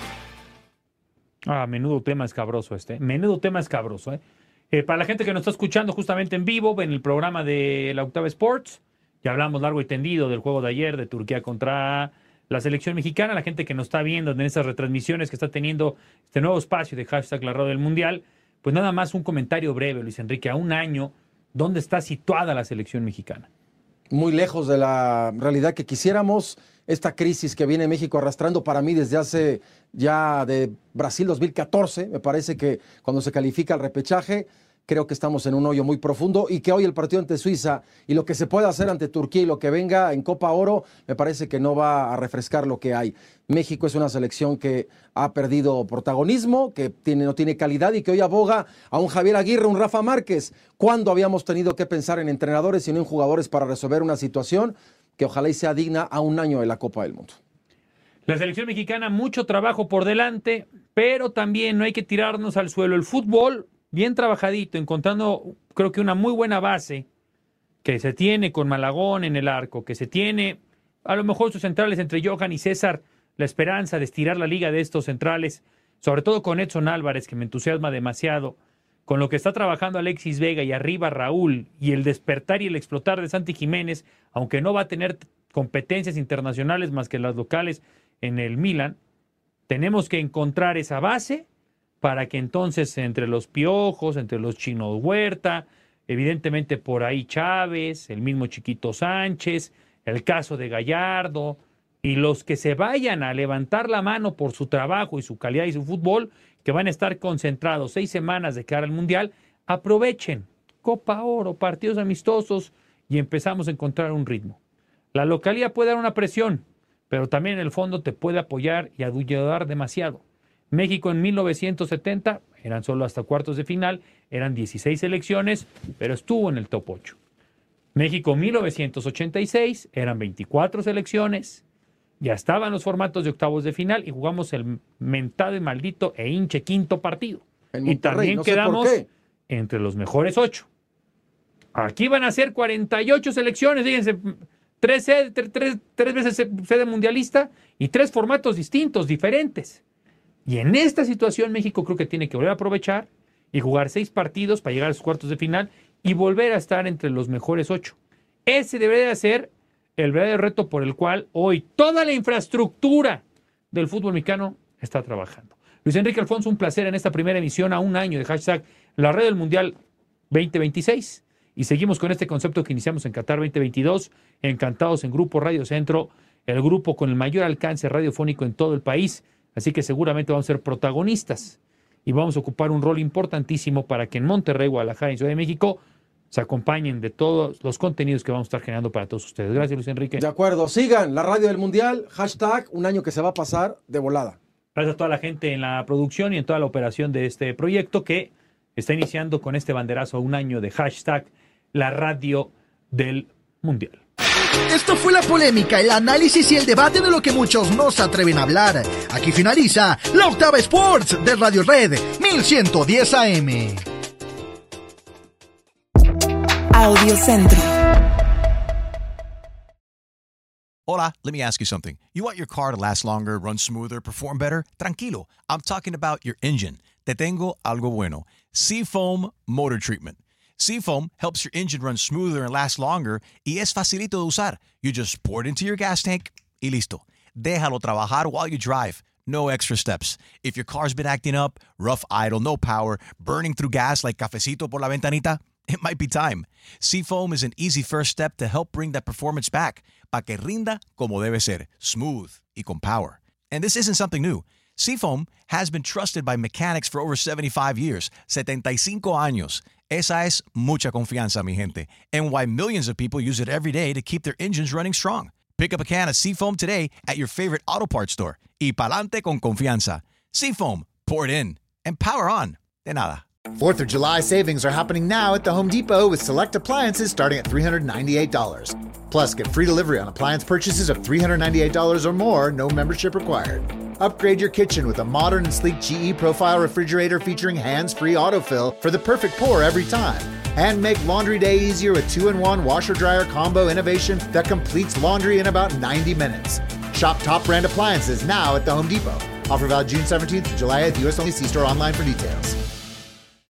Ah, menudo tema escabroso este. Menudo tema escabroso, ¿eh? Eh, para la gente que nos está escuchando justamente en vivo, en el programa de la Octava Sports, ya hablamos largo y tendido del juego de ayer de Turquía contra la selección mexicana. La gente que nos está viendo en estas retransmisiones que está teniendo este nuevo espacio de hashtag la radio del Mundial, pues nada más un comentario breve, Luis Enrique. A un año, ¿dónde está situada la selección mexicana? muy lejos de la realidad que quisiéramos. Esta crisis que viene México arrastrando para mí desde hace ya de Brasil dos mil catorce, me parece que cuando se califica el repechaje, creo que estamos en un hoyo muy profundo y que hoy el partido ante Suiza y lo que se puede hacer ante Turquía y lo que venga en Copa Oro, me parece que no va a refrescar lo que hay. México es una selección que ha perdido protagonismo, que tiene, no tiene calidad y que hoy aboga a un Javier Aguirre, un Rafa Márquez. ¿Cuándo habíamos tenido que pensar en entrenadores y no en jugadores para resolver una situación que ojalá y sea digna a un año de la Copa del Mundo? La selección mexicana, mucho trabajo por delante, pero también no hay que tirarnos al suelo. El fútbol, bien trabajadito, encontrando creo que una muy buena base que se tiene con Malagón en el arco, que se tiene a lo mejor sus centrales entre Johan y César, la esperanza de estirar la liga de estos centrales, sobre todo con Edson Álvarez, que me entusiasma demasiado, con lo que está trabajando Alexis Vega y arriba Raúl, y el despertar y el explotar de Santi Jiménez, aunque no va a tener competencias internacionales más que las locales en el Milan, tenemos que encontrar esa base para que entonces entre los Piojos, entre los Chinos Huerta, evidentemente por ahí Chávez, el mismo Chiquito Sánchez, el caso de Gallardo, y los que se vayan a levantar la mano por su trabajo y su calidad y su fútbol, que van a estar concentrados seis semanas de cara al Mundial, aprovechen Copa Oro, partidos amistosos y empezamos a encontrar un ritmo. La localidad puede dar una presión, pero también en el fondo te puede apoyar y ayudar demasiado. México en mil novecientos setenta eran solo hasta cuartos de final, eran dieciséis selecciones, pero estuvo en el top ocho. México en mil novecientos ochenta y seis eran veinticuatro selecciones, ya estaban los formatos de octavos de final y jugamos el mentado y maldito e hinche quinto partido. En y Monterrey, también no sé quedamos por qué. entre los mejores ocho. Aquí van a ser cuarenta y ocho selecciones, fíjense, tres, sed- tres, tres, tres veces sede mundialista y tres formatos distintos, diferentes. Y en esta situación México creo que tiene que volver a aprovechar y jugar seis partidos para llegar a los cuartos de final y volver a estar entre los mejores ocho. Ese debería ser el verdadero reto por el cual hoy toda la infraestructura del fútbol mexicano está trabajando. Luis Enrique Alfonso, un placer en esta primera emisión a un año de hashtag La Red del Mundial veinte veintiséis. Y seguimos con este concepto que iniciamos en Qatar veinte veintidós. Encantados en Grupo Radio Centro, el grupo con el mayor alcance radiofónico en todo el país. Así que seguramente vamos a ser protagonistas y vamos a ocupar un rol importantísimo para que en Monterrey, Guadalajara y Ciudad de México se acompañen de todos los contenidos que vamos a estar generando para todos ustedes. Gracias, Luis Enrique. De acuerdo, sigan la radio del Mundial, hashtag un año que se va a pasar de volada. Gracias a toda la gente en la producción y en toda la operación de este proyecto que está iniciando con este banderazo a un año de hashtag la radio del Mundial. Esto fue la polémica, el análisis y el debate de lo que muchos no se atreven a hablar. Aquí finaliza la Octava Sports de Radio Red mil ciento diez A M. Audio Centro. Hola, let me ask you something. You want your car to last longer, run smoother, perform better? Tranquilo, I'm talking about your engine. Te tengo algo bueno. Seafoam Motor Treatment. Seafoam helps your engine run smoother and last longer y es facilito de usar. You just pour it into your gas tank y listo. Déjalo trabajar while you drive. No extra steps. If your car's been acting up, rough idle, no power, burning through gas like cafecito por la ventanita, it might be time. Seafoam is an easy first step to help bring that performance back, pa que rinda como debe ser, smooth y con power. And this isn't something new. Seafoam has been trusted by mechanics for over seventy-five years, setenta y cinco años. Esa es mucha confianza, mi gente, and why millions of people use it every day to keep their engines running strong. Pick up a can of Seafoam today at your favorite auto parts store. Y pa'lante con confianza. Seafoam, pour it in, and power on. De nada. fourth of July savings are happening now at the Home Depot with select appliances starting at three hundred ninety-eight dollars. Plus, get free delivery on appliance purchases of three hundred ninety-eight dollars or more, no membership required. Upgrade your kitchen with a modern and sleek G E Profile refrigerator featuring hands-free autofill for the perfect pour every time. And make laundry day easier with two in one washer-dryer combo innovation that completes laundry in about ninety minutes. Shop top brand appliances now at the Home Depot. Offer valid June seventeenth to July eighth, U S only. See store online for details.